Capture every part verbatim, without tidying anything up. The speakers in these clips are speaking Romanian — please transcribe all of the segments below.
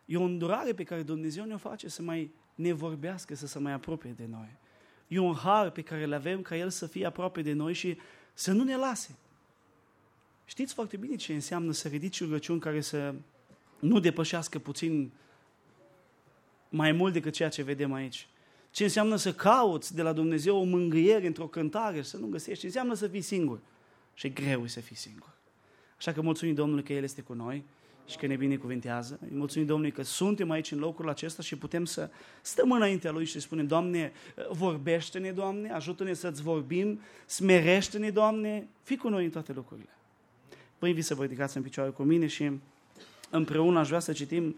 E o îndurare pe care Dumnezeu ne-o face să mai ne vorbească, să se mai apropie de noi. E un har pe care îl avem ca El să fie aproape de noi și să nu ne lase. Știți foarte bine ce înseamnă să ridici rugăciuni care să nu depășească puțin mai mult decât ceea ce vedem aici. Ce înseamnă să cauți de la Dumnezeu o mângâiere într-o cântare și să nu găsești. Ce înseamnă să fii singur. Și e greu să fii singur. Așa că mulțumim Domnului că El este cu noi și că ne binecuvintează. Îi mulțumim Domnului că suntem aici în locul acesta și putem să stăm înaintea Lui și să spunem, Doamne, vorbește-ne, Doamne, ajută-ne să-ți vorbim, smerește-ne, Doamne, fii cu noi în toate lucrurile. Vă invit să vă ridicați în picioare cu mine și împreună aș vrea să citim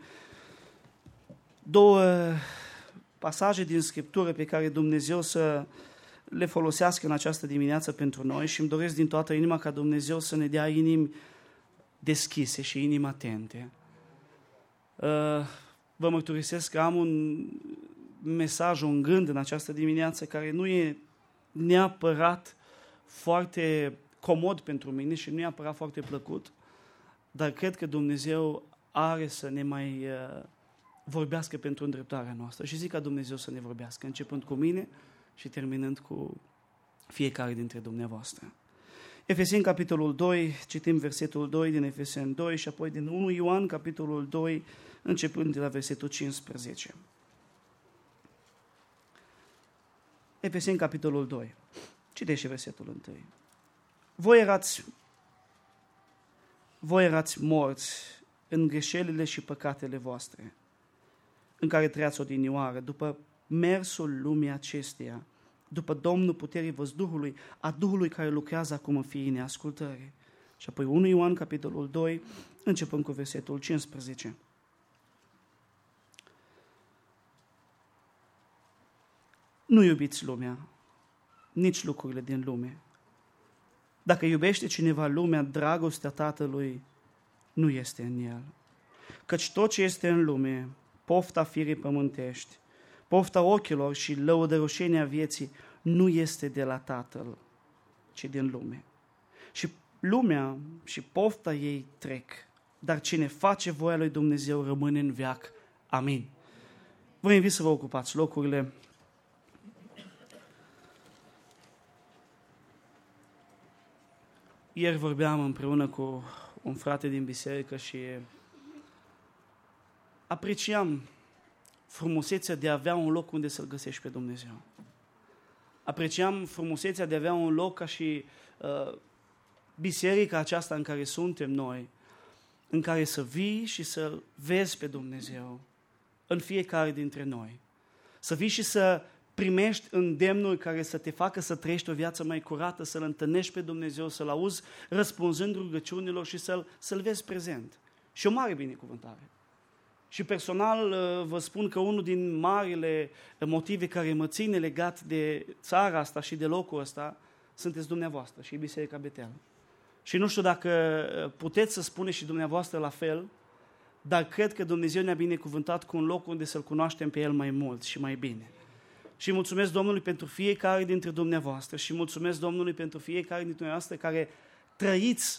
două pasaje din Scriptură pe care Dumnezeu să le folosească în această dimineață pentru noi și îmi doresc din toată inima ca Dumnezeu să ne dea inimi deschise și inimi atente. Vă mărturisesc că am un mesaj, un gând în această dimineață care nu e neapărat foarte comod pentru mine și nu e neapărat foarte plăcut, dar cred că Dumnezeu are să ne mai vorbească pentru îndreptarea noastră. Și zic ca Dumnezeu să ne vorbească, începând cu mine și terminând cu fiecare dintre dumneavoastră. Efeseni, capitolul doi, citim versetul doi din Efeseni doi și apoi din unu Ioan, capitolul doi, începând de la versetul cincisprezece. Efeseni, capitolul doi. Citește și versetul unu. Voi erați, voi erați morți în greșelile și păcatele voastre, în care trăiați odinioară, după mersul lumii acesteia, după Domnul puterii văzduhului, a Duhului care lucrează acum în fiii neascultării. Și apoi unu Ioan, capitolul doi, începând cu versetul cincisprezece. Nu iubiți lumea, nici lucrurile din lume. Dacă iubește cineva lumea, dragostea Tatălui nu este în el. Căci tot ce este în lume, pofta firii pământești, pofta ochilor și lăudăroșenia vieții, nu este de la Tatăl, ci din lume. Și lumea și pofta ei trec, dar cine face voia lui Dumnezeu rămâne în veac. Amin. Vă invit să vă ocupați locurile. Ieri vorbeam împreună cu un frate din biserică și apreciam frumusețea de a avea un loc unde să-L găsești pe Dumnezeu. Apreciam frumusețea de a avea un loc ca și uh, biserica aceasta în care suntem noi, în care să vii și să vezi pe Dumnezeu în fiecare dintre noi. Să vii și să primești îndemnuri care să te facă să trăiești o viață mai curată, să-L întâlnești pe Dumnezeu, să-L auzi răspunzând rugăciunilor și să-L, să-L vezi prezent. Și o mare binecuvântare. Și personal vă spun că unul din marile motive care mă ține legat de țara asta și de locul ăsta sunteți dumneavoastră și Biserica Betel. Și nu știu dacă puteți să spuneți și dumneavoastră la fel, dar cred că Dumnezeu ne-a binecuvântat cu un loc unde să-L cunoaștem pe El mai mult și mai bine. Și mulțumesc Domnului pentru fiecare dintre dumneavoastră și mulțumesc Domnului pentru fiecare dintre dumneavoastră care trăiți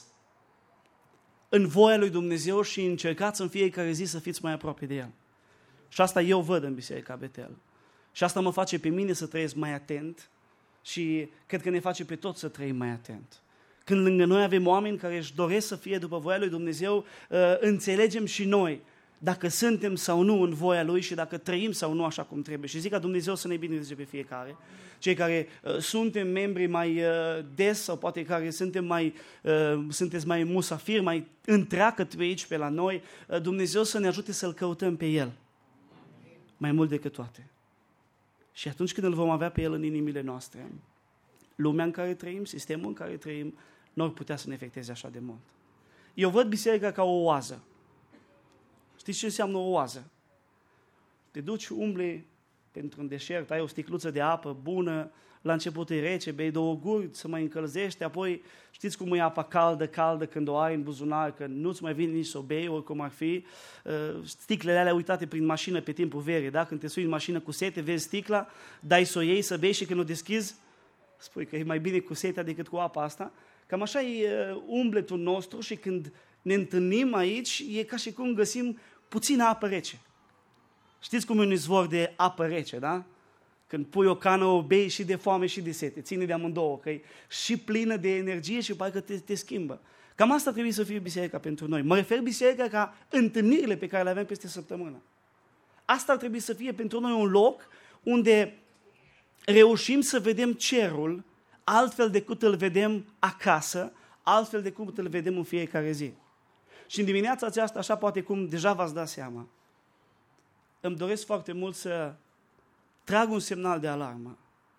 în voia lui Dumnezeu și încercați în fiecare zi să fiți mai aproape de El. Și asta eu văd în Biserica Betel. Și asta mă face pe mine să trăiesc mai atent și cred că ne face pe toți să trăim mai atent. Când lângă noi avem oameni care își doresc să fie după voia lui Dumnezeu, înțelegem și noi dacă suntem sau nu în voia Lui și dacă trăim sau nu așa cum trebuie. Și zic ca Dumnezeu să ne binecuvânteze pe fiecare. Cei care uh, suntem membri mai uh, des sau poate care suntem mai, uh, sunteți mai musafiri, mai întreagăt pe aici, pe la noi, uh, Dumnezeu să ne ajute să-L căutăm pe El. Mai mult decât toate. Și atunci când îl vom avea pe El în inimile noastre, lumea în care trăim, sistemul în care trăim, nu ar putea să ne afecteze așa de mult. Eu văd biserica ca o oază. Știți ce înseamnă o oază? Te duci, umbli pentru un deșert, ai o sticluță de apă bună, la început e rece, bei două guri, să mai încălzești, apoi știți cum e apa caldă, caldă când o ai în buzunar, că nu-ți mai vine nici să o bei, oricum ar fi. Sticlele alea uitate prin mașină pe timpul verii, da? Când te sui în mașină cu sete, vezi sticla, dai să o iei, să bei și când o deschizi, spui că e mai bine cu setea decât cu apa asta. Cam așa e umbletul nostru și când ne întâlnim aici, e ca și cum găsim puțină apă rece. Știți cum e un izvor de apă rece, da? Când pui o cană, o bei și de foame și de sete. Ține de amândouă, că e și plină de energie și parcă te, te schimbă. Cam asta trebuie să fie biserica pentru noi. Mă refer biserica ca întâlnirile pe care le avem peste săptămână. Asta ar trebui să fie pentru noi un loc unde reușim să vedem cerul altfel decât îl vedem acasă, altfel decât îl vedem în fiecare zi. Și în dimineața aceasta, așa poate cum deja v-ați dat seama, îmi doresc foarte mult să trag un semnal de alarmă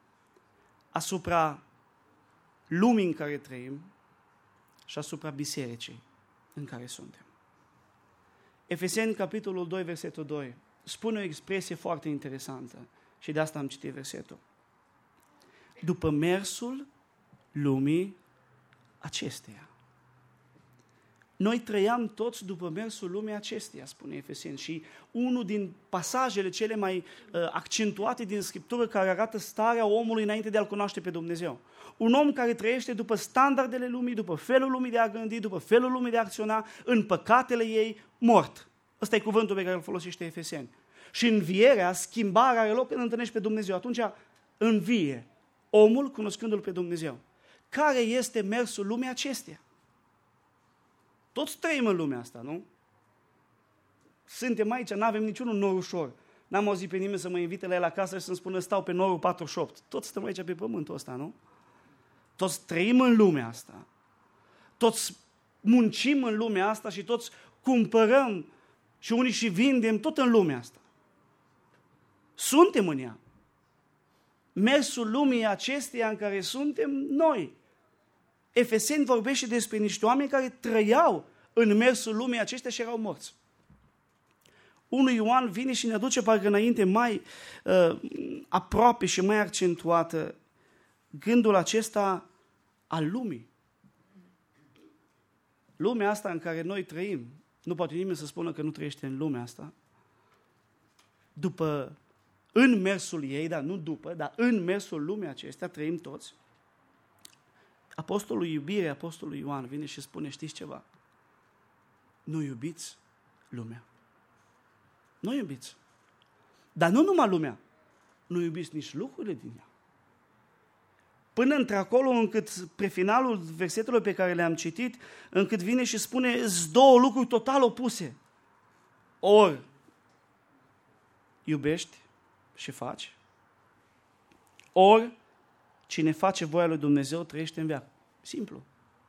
asupra lumii în care trăim și asupra bisericii în care suntem. Efeseni, capitolul doi, versetul doi, spune o expresie foarte interesantă și de asta am citit versetul. După mersul lumii acesteia. Noi trăiam toți după mersul lumii acesteia, spune Efeseni, și unul din pasajele cele mai uh, accentuate din Scriptură care arată starea omului înainte de a-L cunoaște pe Dumnezeu. Un om care trăiește după standardele lumii, după felul lumii de a gândi, după felul lumii de a acționa, în păcatele ei, mort. Ăsta e cuvântul pe care îl folosește Efeseni. Și învierea, schimbarea are loc când întâlnești pe Dumnezeu. Atunci învie omul cunoscându-L pe Dumnezeu. Care este mersul lumii acesteia? Toți trăim în lumea asta, nu? Suntem aici, nu avem niciunul nor ușor. N-am auzit pe nimeni să mă invite la el acasă și să-mi spună stau pe norul patruzeci și opt. Toți stăm aici pe pământul ăsta, nu? Toți trăim în lumea asta. Toți muncim în lumea asta și toți cumpărăm și unii și vindem tot în lumea asta. Suntem în ea. Mersul lumii acesteia în care suntem noi. Efeseni vorbește despre niște oameni care trăiau în mersul lumii acesteia și erau morți. Unu Ioan vine și ne aduce parcă înainte mai uh, aproape și mai accentuată gândul acesta al lumii. Lumea asta în care noi trăim, nu poate nimeni să spună că nu trăiește în lumea asta, după, în mersul ei, dar nu după, dar în mersul lumii acestea trăim toți. Apostolul iubire, apostolul Ioan vine și spune, știți ceva? Nu iubiți lumea. Nu iubiți. Dar nu numai lumea. Nu iubiți nici lucrurile din ea. Până într-acolo, încât, pre finalul versetelor pe care le-am citit, încât vine și spune, îți două lucruri total opuse. Ori iubești și faci, ori cine face voia lui Dumnezeu trăiește în veac. Simplu.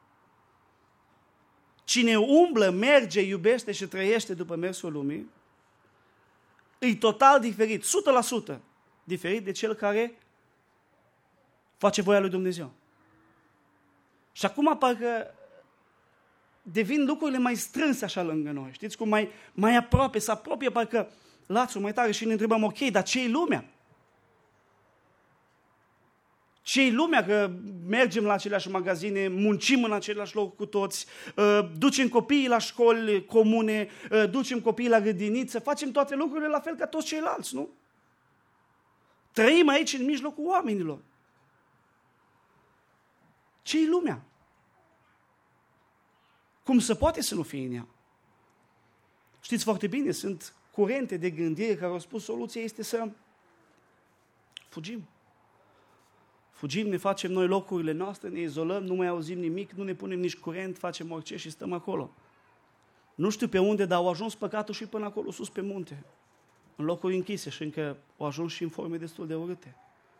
Cine umblă, merge, iubește și trăiește după mersul lumii, e total diferit, o sută la sută diferit de cel care face voia lui Dumnezeu. Și acum parcă devin lucrurile mai strânse așa lângă noi. Știți cum mai, mai aproape, se apropie parcă lațul mai tare și ne întrebăm, ok, dar ce-i lumea? Ce-i lumea? Că mergem la aceleași magazine, muncim în același loc cu toți, ducem copiii la școli comune, ducem copiii la grădiniță, facem toate lucrurile la fel ca toți ceilalți, nu? Trăim aici în mijlocul oamenilor. Ce-i lumea? Cum se poate să nu fie în ea? Știți foarte bine, sunt curente de gândire care au spus soluția este să fugim. Fugim, ne facem noi locurile noastre, ne izolăm, nu mai auzim nimic, nu ne punem nici curent, facem orice și stăm acolo. Nu știu pe unde, dar au ajuns păcatul și până acolo, sus pe munte, în locuri închise și încă au ajuns și în forme destul de urâte.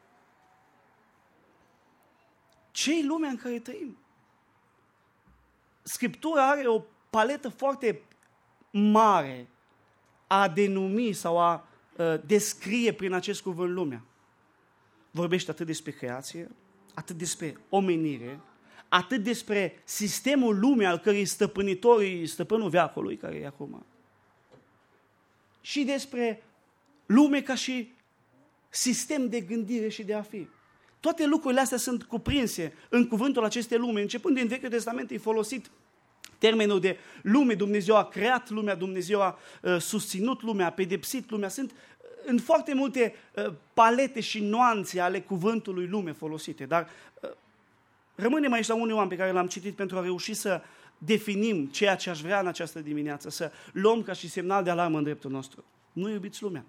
Ce-i lumea în care trăim? Scriptura are o paletă foarte mare a denumi sau a uh, descrie prin acest cuvânt lumea. Vorbește atât despre creație, atât despre omenire, atât despre sistemul lumii al cărei stăpânitori, stăpânul veacului, care e acum, și despre lume ca și sistem de gândire și de a fi. Toate lucrurile astea sunt cuprinse în cuvântul acestei lume. Începând din Vechiul Testament e folosit termenul de lume. Dumnezeu a creat lumea, Dumnezeu a uh, susținut lumea, a pedepsit lumea. Sunt în foarte multe uh, palete și nuanțe ale cuvântului lume folosite. Dar uh, rămânem aici la un Ioan pe care l-am citit pentru a reuși să definim ceea ce aș vrea în această dimineață, să luăm ca și semnal de alarmă în dreptul nostru. Nu iubiți lumea.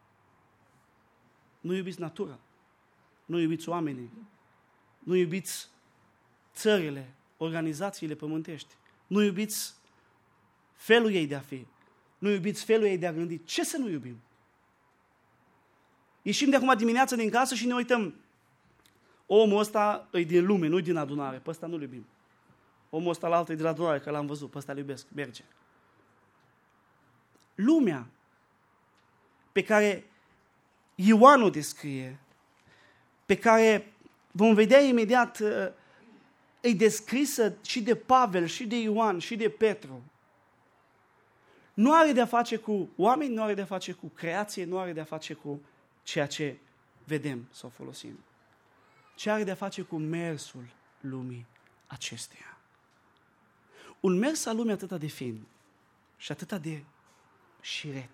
Nu iubiți natura. Nu iubiți oamenii. Nu iubiți țările, organizațiile pământești. Nu iubiți felul ei de a fi. Nu iubiți felul ei de a gândi. Ce să nu iubim? Ieșim de acum dimineața din casă și ne uităm. Omul ăsta e din lume, nu-i din adunare. Pe ăsta nu-l iubim. Omul ăsta la altul e din adunare, că l-am văzut. Pe ăsta îl iubesc. Merge. Lumea pe care Ioan o descrie, pe care vom vedea imediat, e descrisă și de Pavel, și de Ioan, și de Petru. Nu are de-a face cu oameni, nu are de-a face cu creație, nu are de-a face cu ceea ce vedem sau folosim. Ce are de-a face cu mersul lumii acesteia. Un mers al lumii atât de fin și atât de șiret.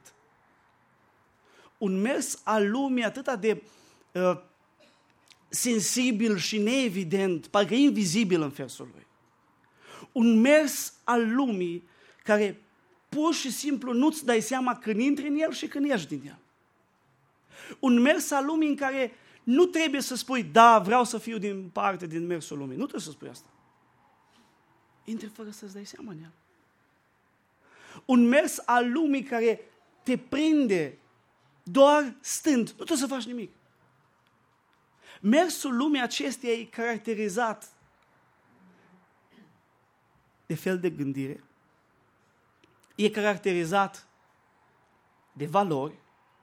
Un mers al lumii atât de uh, sensibil și neevident, parcă invizibil în versul lui. Un mers al lumii care pur și simplu nu-ți dai seama când intri în el și când ieși din el. Un mers al lumii în care nu trebuie să spui, da, vreau să fiu din parte din mersul lumii. Nu trebuie să spui asta. Intri fără să-ți dai seama în el. Un mers al lumii care te prinde doar stând. Nu trebuie să faci nimic. Mersul lumii acesteia e caracterizat de fel de gândire, e caracterizat de valori,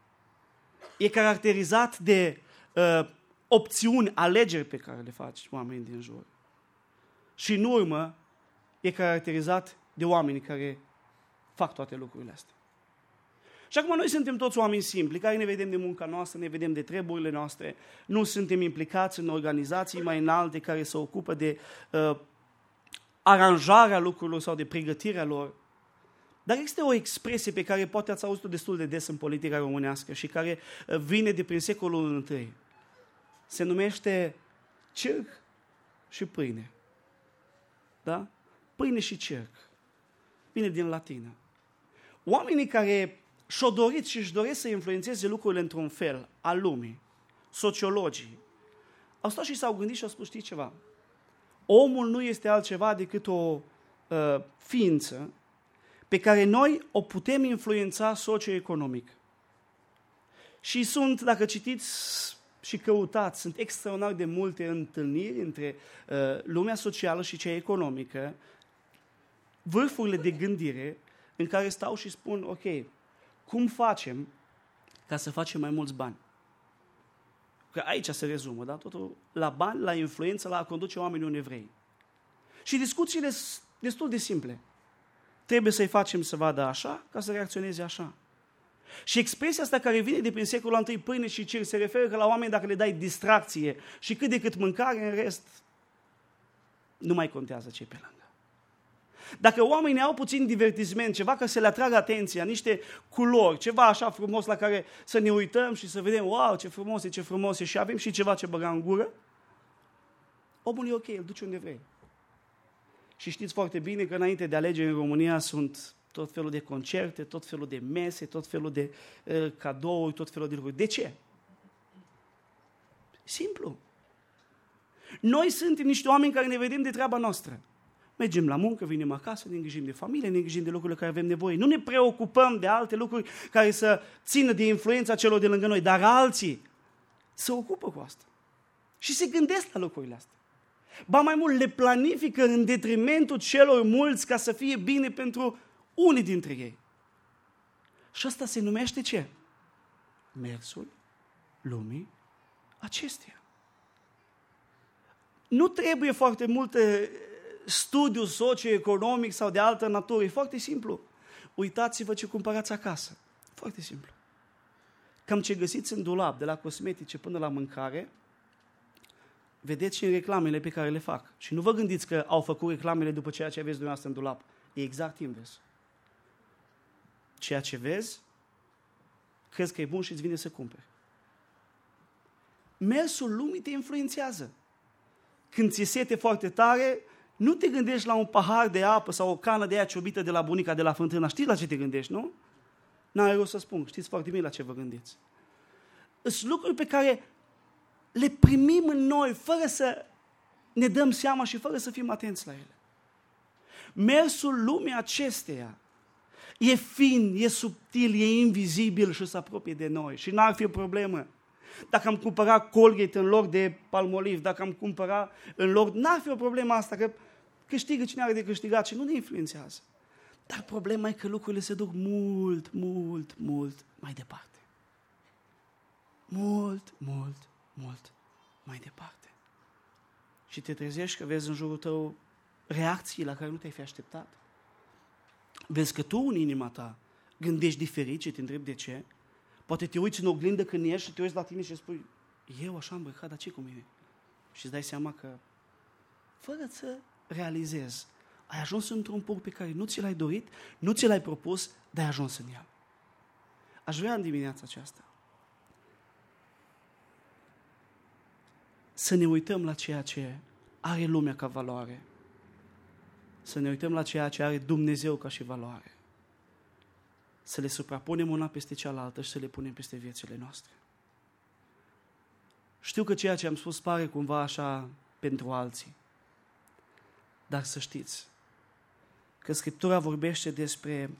e caracterizat de uh, opțiuni, alegeri pe care le faci oamenii din jur. Și în urmă e caracterizat de oameni care fac toate lucrurile astea. Și acum noi suntem toți oameni simpli, care ne vedem de munca noastră, ne vedem de treburile noastre, nu suntem implicați în organizații mai înalte care se ocupă de uh, aranjarea lucrurilor sau de pregătirea lor. Dar există o expresie pe care poate ați auzit-o destul de des în politica românească și care uh, vine de prin secolul întâi. Se numește circ și pâine. Da? Pâine și circ. Vine din latină. Oamenii care și-o dorit și își doresc să influențeze lucrurile într-un fel al lumii, sociologii, au stat și s-au gândit și au spus, știi ceva? Omul nu este altceva decât o uh, ființă pe care noi o putem influența socioeconomic. Și sunt, dacă citiți și căutați, sunt extraordinar de multe întâlniri între uh, lumea socială și cea economică, vârfurile de gândire în care stau și spun, ok, cum facem ca să facem mai mulți bani? Că aici se rezumă, da? Totul la bani, la influență, la a conduce oamenii unei evrei. Și discuțiile sunt destul de simple. Trebuie să-i facem să vadă așa, ca să reacționeze așa. Și expresia asta care vine de prin secolul întâi, pâine și circ, se referă că la oameni dacă le dai distracție și cât de cât mâncare, în rest, nu mai contează ce-i pe lângă. Dacă oamenii au puțin divertisment, ceva ca să le atragă atenția, niște culori, ceva așa frumos la care să ne uităm și să vedem, wow, ce frumos e, ce frumos e, și avem și ceva ce băga în gură, omul e ok, îl duce unde vrei. Și știți foarte bine că înainte de alegeri în România sunt tot felul de concerte, tot felul de mese, tot felul de uh, cadouri, tot felul de lucruri. De ce? Simplu. Noi suntem niște oameni care ne vedem de treaba noastră. Mergem la muncă, vinem acasă, ne îngrijim de familie, ne îngrijim de lucrurile care avem nevoie. Nu ne preocupăm de alte lucruri care să țină de influența celor de lângă noi, dar alții se ocupă cu asta. Și se gândesc la lucrurile astea. Ba mai mult, le planifică în detrimentul celor mulți ca să fie bine pentru unii dintre ei. Și asta se numește ce? Mersul lumii acesteia. Nu trebuie foarte multe studiu socioeconomic sau de altă natură. E foarte simplu. Uitați-vă ce cumpărați acasă. Foarte simplu. Cam ce găsiți în dulap, de la cosmetice până la mâncare, vedeți și în reclamele pe care le fac. Și nu vă gândiți că au făcut reclamele după ceea ce aveți dumneavoastră în dulap. E exact invers. Ceea ce vezi, crezi că e bun și îți vine să cumperi. Mersul lumii te influențează. Când ți-e sete foarte tare, nu te gândești la un pahar de apă sau o cană de aia ciobită de la bunica de la fântână. Știți la ce te gândești, nu? N-are rost să spun, știți foarte bine la ce vă gândiți. Sunt lucruri pe care le primim în noi fără să ne dăm seama și fără să fim atenți la ele. Mersul lumii acesteia e fin, e subtil, e invizibil și se apropie de noi. Și n-ar fi o problemă. Dacă am cumpărat Colgate în loc de Palmolive, dacă am cumpărat în loc... N-ar fi o problemă asta, că câștigă cine are de câștigat și nu ne influențează. Dar problema e că lucrurile se duc mult, mult, mult mai departe. Mult, mult, mult mai departe. Și te trezești că vezi în jurul tău reacții la care nu te-ai fi așteptat. Vezi că tu în inima ta gândești diferit și te întrebi de ce. Poate te uiți în oglindă când ieși și te uiți la tine și spui, eu așa am îmbrăcat, dar ce cu mine? Și îți dai seama că, fără să realizezi, ai ajuns într-un punct pe care nu ți l-ai dorit, nu ți l-ai propus, dar ai ajuns în el. Aș vrea în dimineața aceasta să ne uităm la ceea ce are lumea ca valoare. Să ne uităm la ceea ce are Dumnezeu ca și valoare. Să le suprapunem una peste cealaltă și să le punem peste viețile noastre. Știu că ceea ce am spus pare cumva așa pentru alții. Dar să știți că Scriptura vorbește despre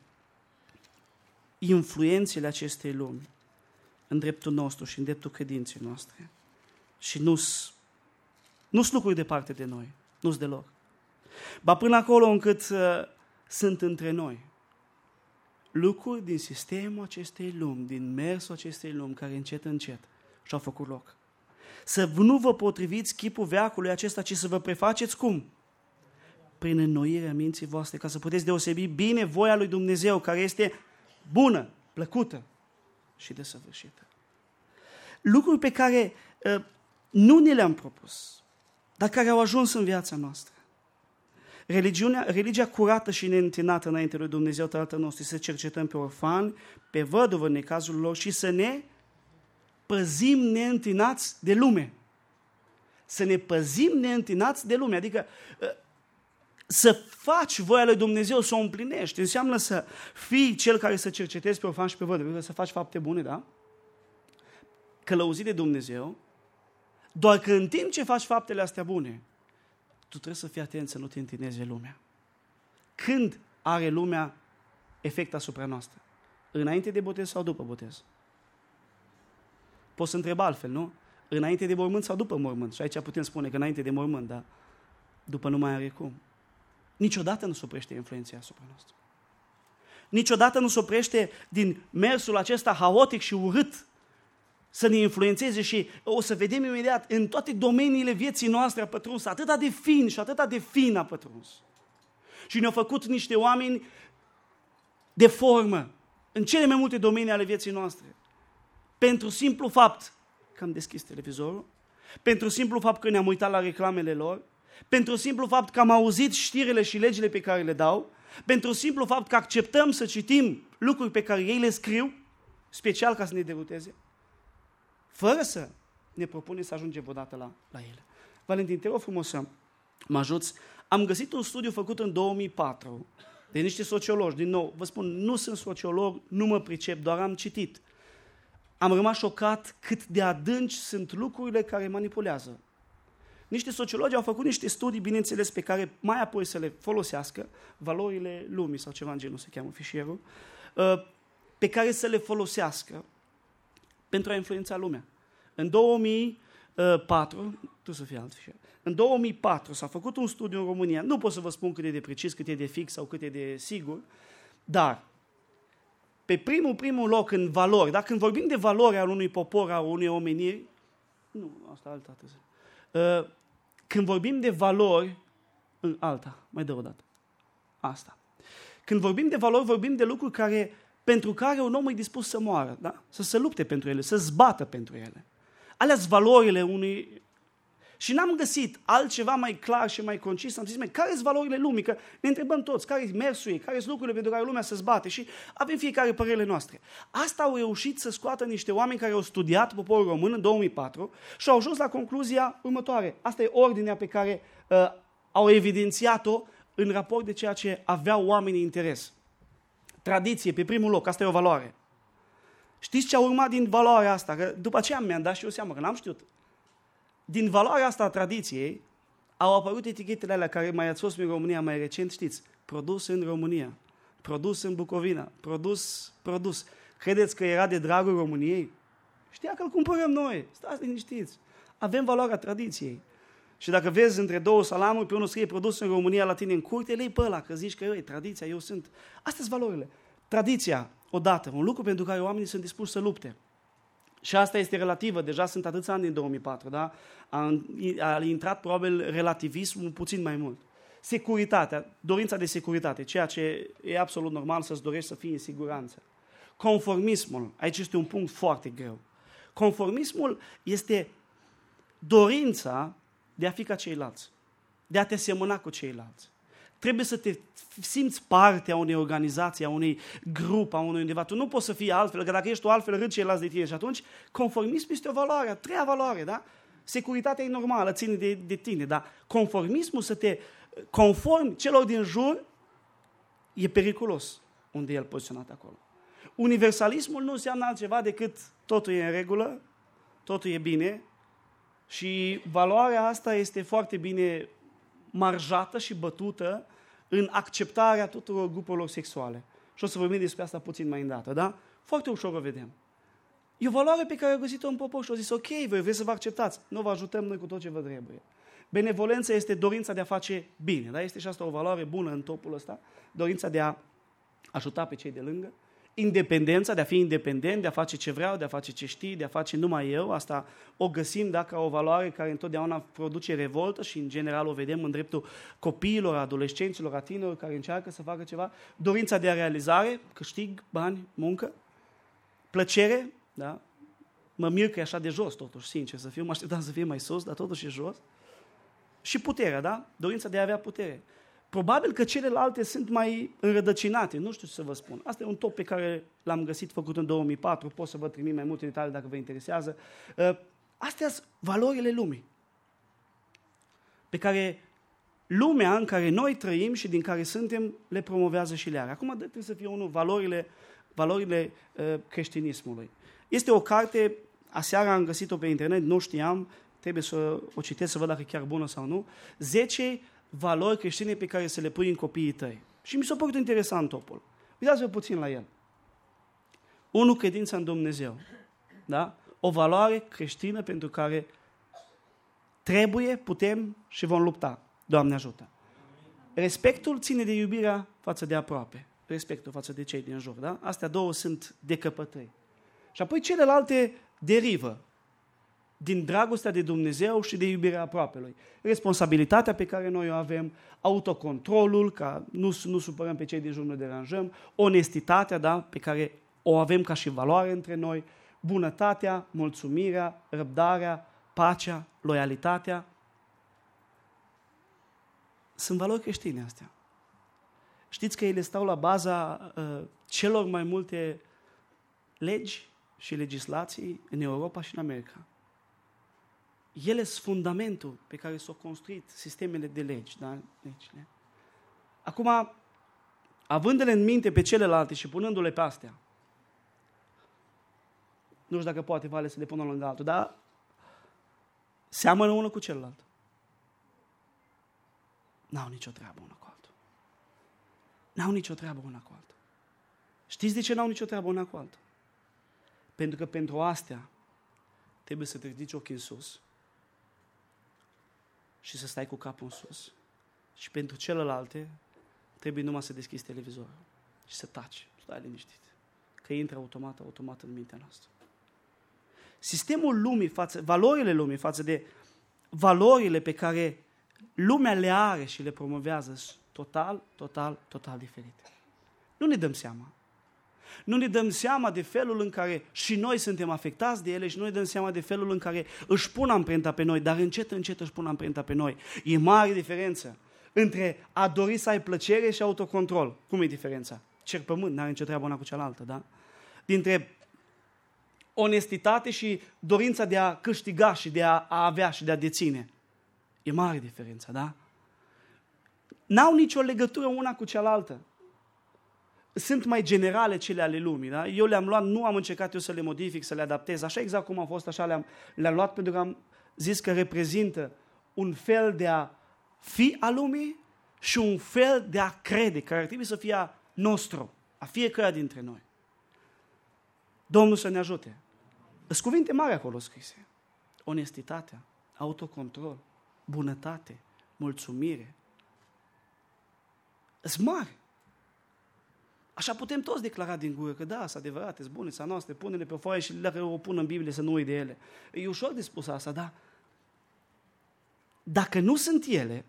influențele acestei lumi în dreptul nostru și în dreptul credinței noastre. Și nu-s nu-s lucruri departe de noi, nu-s deloc. Ba până acolo încât uh, sunt între noi lucruri din sistemul acestei lumi, din mersul acestei lumi, care încet, încet și-au făcut loc. Să nu vă potriviți chipul veacului acesta, ci să vă prefaceți cum? Prin înnoirea minții voastre, ca să puteți deosebi bine voia lui Dumnezeu, care este bună, plăcută și desăvârșită. Lucruri pe care uh, nu ne le-am propus, dar care au ajuns în viața noastră. Religiunea, religia curată și neîntinată înainte lui Dumnezeu Tatăl nostru, să cercetăm pe orfani, pe văduvă în necazul lor și să ne păzim neîntinați de lume. Să ne păzim neîntinați de lume. Adică să faci voia lui Dumnezeu, să o împlinești. Înseamnă să fii cel care să cercetezi pe orfani și pe văduvă, să faci fapte bune, da? Călăuzit de Dumnezeu, doar că în timp ce faci faptele astea bune, tu trebuie să fii atent să nu te întineze lumea. Când are lumea efect asupra noastră? Înainte de botez sau după botez? Poți să întrebi altfel, nu? Înainte de mormânt sau după mormânt? Și aici putem spune că înainte de mormânt, dar după nu mai are cum. Niciodată nu se oprește influența asupra noastră. Niciodată nu se oprește din mersul acesta haotic și urât să ne influențeze și o să vedem imediat în toate domeniile vieții noastre a pătruns, atâta de fin și atâta de fin a pătruns. Și ne-au făcut niște oameni de formă în cele mai multe domenii ale vieții noastre. Pentru simplu fapt că am deschis televizorul, pentru simplu fapt că ne-am uitat la reclamele lor, pentru simplu fapt că am auzit știrile și legile pe care le dau, pentru simplu fapt că acceptăm să citim lucruri pe care ei le scriu, special ca să ne deruteze, fără să ne propune să ajungem odată la, la ele. Valentin, te rog frumos să mă ajuți. Am găsit un studiu făcut în două mii patru de niște sociologi. Din nou, vă spun, nu sunt sociolog, nu mă pricep, doar am citit. Am rămas șocat cât de adânci sunt lucrurile care manipulează. Niște sociologi au făcut niște studii, bineînțeles, pe care mai apoi să le folosească, valorile lumii sau ceva în genul se cheamă fișierul, pe care să le folosească pentru a influența lumea. În două mii patru, tu să fii alt fișier, în două mii patru s-a făcut un studiu în România, nu pot să vă spun cât e de precis, cât e de fix sau cât e de sigur, dar pe primul, primul loc în valori, dacă când vorbim de valori al unui popor, al unei omeniri, nu, asta alta dată. Când vorbim de valori, în alta, mai dă o dată, asta. Când vorbim de valori, vorbim de lucruri care, pentru care un om e dispus să moară, da? Să se lupte pentru ele, să zbată pentru ele. Alea-s valorile unui... Și n-am găsit altceva mai clar și mai concis. Am zis, măi, care-s valorile lumii? Că ne întrebăm toți, care-i mersul ei, care-s lucrurile pentru care lumea se zbate și avem fiecare părerile noastre. Asta au reușit să scoată niște oameni care au studiat poporul român în două mii patru și au ajuns la concluzia următoare. Asta e ordinea pe care uh, au evidențiat-o în raport de ceea ce aveau oamenii interes. Tradiție, pe primul loc, asta e o valoare. Știți ce a urmat din valoarea asta? Că după aceea mi-am dat și eu seama, că n-am știut. Din valoarea asta a tradiției au apărut etichetele alea care mai ați fost în România mai recent, știți, produs în România, produs în Bucovina, produs, produs. Credeți că era de dragul României? Știa că îl cumpărăm noi, stați liniștiți. Avem valoarea tradiției. Și dacă vezi între două salamuri, pe unul scrie produs în România, la tine în curte, lei pe ăla, că zici că e tradiția, eu sunt. Astea sunt valorile. Tradiția, odată, un lucru pentru care oamenii sunt dispuși să lupte. Și asta este relativă, deja sunt atâția ani din două mii patru, da? A, a intrat probabil relativismul puțin mai mult. Securitatea, dorința de securitate, ceea ce e absolut normal să-ți dorești să fii în siguranță. Conformismul, aici este un punct foarte greu. Conformismul este dorința de a fi ca ceilalți, de a te semăna cu ceilalți. Trebuie să te simți parte a unei organizații, a unui grup, a unui undeva. Tu nu poți să fii altfel, că dacă ești tu altfel, râd ceilalți de tine. Și atunci, conformismul este o valoare, a treia valoare, da? Securitatea e normală, ține de, de tine, dar conformismul, să te conformi celor din jur, e periculos unde e el poziționat acolo. Universalismul nu înseamnă altceva decât totul e în regulă, totul e bine și valoarea asta este foarte bine marjată și bătută în acceptarea tuturor grupurilor sexuale. Și o să vorbim despre asta puțin mai îndată, da? Foarte ușor o vedem. E o valoare pe care a găsit-o în popor și a zis, ok, voi vreți să vă acceptați, nu vă ajutăm noi cu tot ce vă trebuie. Benevolența este dorința de a face bine, da? Este și asta o valoare bună în topul ăsta, dorința de a ajuta pe cei de lângă. Independența, de a fi independent, de a face ce vreau, de a face ce știi, de a face numai eu, asta o găsim dacă o valoare care întotdeauna produce revoltă și în general o vedem în dreptul copiilor, adolescenților, a tinerilor care încearcă să facă ceva. Dorința de a realizare, câștig, bani, muncă, plăcere, da? Mă mir că e așa de jos totuși, sincer să fiu, mă așteptam să fie mai sus, dar totuși e jos. Și puterea, da? Dorința de a avea putere. Probabil că celelalte sunt mai înrădăcinate, nu știu ce să vă spun. Asta e un top pe care l-am găsit făcut în două mii patru, pot să vă trimit mai multe detalii dacă vă interesează. Astea sunt valorile lumii, pe care lumea în care noi trăim și din care suntem le promovează și le are. Acum trebuie să fie unul valorile, valorile creștinismului. Este o carte, aseară am găsit-o pe internet, nu știam, trebuie să o citesc să văd dacă e chiar bună sau nu. zece valori creștine pe care să le pui în copiii tăi. Și mi s-a părut interesant topul. Uitați-vă puțin la el. unu. Credința în Dumnezeu. Da? O valoare creștină pentru care trebuie, putem și vom lupta. Doamne ajută. Respectul ține de iubirea față de aproape. Respectul față de cei din jur. Da? Astea două sunt decăpătări. Și apoi celelalte derivă din dragostea de Dumnezeu și de iubirea aproapelui. Responsabilitatea pe care noi o avem, autocontrolul, ca nu, nu supărăm pe cei din jur, nu deranjăm, onestitatea, da, pe care o avem ca și valoare între noi, bunătatea, mulțumirea, răbdarea, pacea, loialitatea. Sunt valori creștine astea. Știți că ele stau la baza uh, celor mai multe legi și legislații în Europa și în America. Ele sunt fundamentul pe care s-au construit sistemele de legi, da? Legile. Acum, avându-le în minte pe celelalte și punându-le pe astea, nu știu dacă poate vale să le pună lângă altul, dar seamănă unul cu celălalt. N-au nicio treabă una cu altul. N-au nicio treabă una cu altul. Știți de ce n-au nicio treabă una cu altul? Pentru că pentru astea trebuie să te ridici ochii în sus și să stai cu capul în sus. Și pentru celelalte trebuie numai să deschizi televizorul și să taci, stai liniștit, că intră automat, automat în mintea noastră. Sistemul lumii, față, valorile lumii față de valorile pe care lumea le are și le promovează sunt total, total, total diferite. Nu ne dăm seama. Nu ne dăm seama de felul în care și noi suntem afectați de ele și nu ne dăm seama de felul în care își pun amprenta pe noi, dar încet, încet își pun amprenta pe noi. E mare diferență între a dori să ai plăcere și autocontrol. Cum e diferența? Cer pământ, n-are nicio treabă una cu cealaltă, da? Dintre onestitate și dorința de a câștiga și de a, a avea și de a deține. E mare diferența, da? n-au nicio legătură una cu cealaltă. Sunt mai generale cele ale lumii. Da? Eu le-am luat, nu am încercat eu să le modific, să le adaptez. Așa exact cum au fost, așa le-am, le-am luat pentru că am zis că reprezintă un fel de a fi a lumii și un fel de a crede, care ar trebui să fie a nostru, a fiecare dintre noi. Domnul să ne ajute. Sunt cuvinte mari acolo scrise. Onestitatea, autocontrol, bunătate, mulțumire. Sunt mari. Așa putem toți declara din gură că da, sunt adevărate, sunt bune, sunt noastre, pune-le pe foaie și dacă o pun în Biblie să nu uit de ele. E ușor de spus asta, dar dacă nu sunt ele,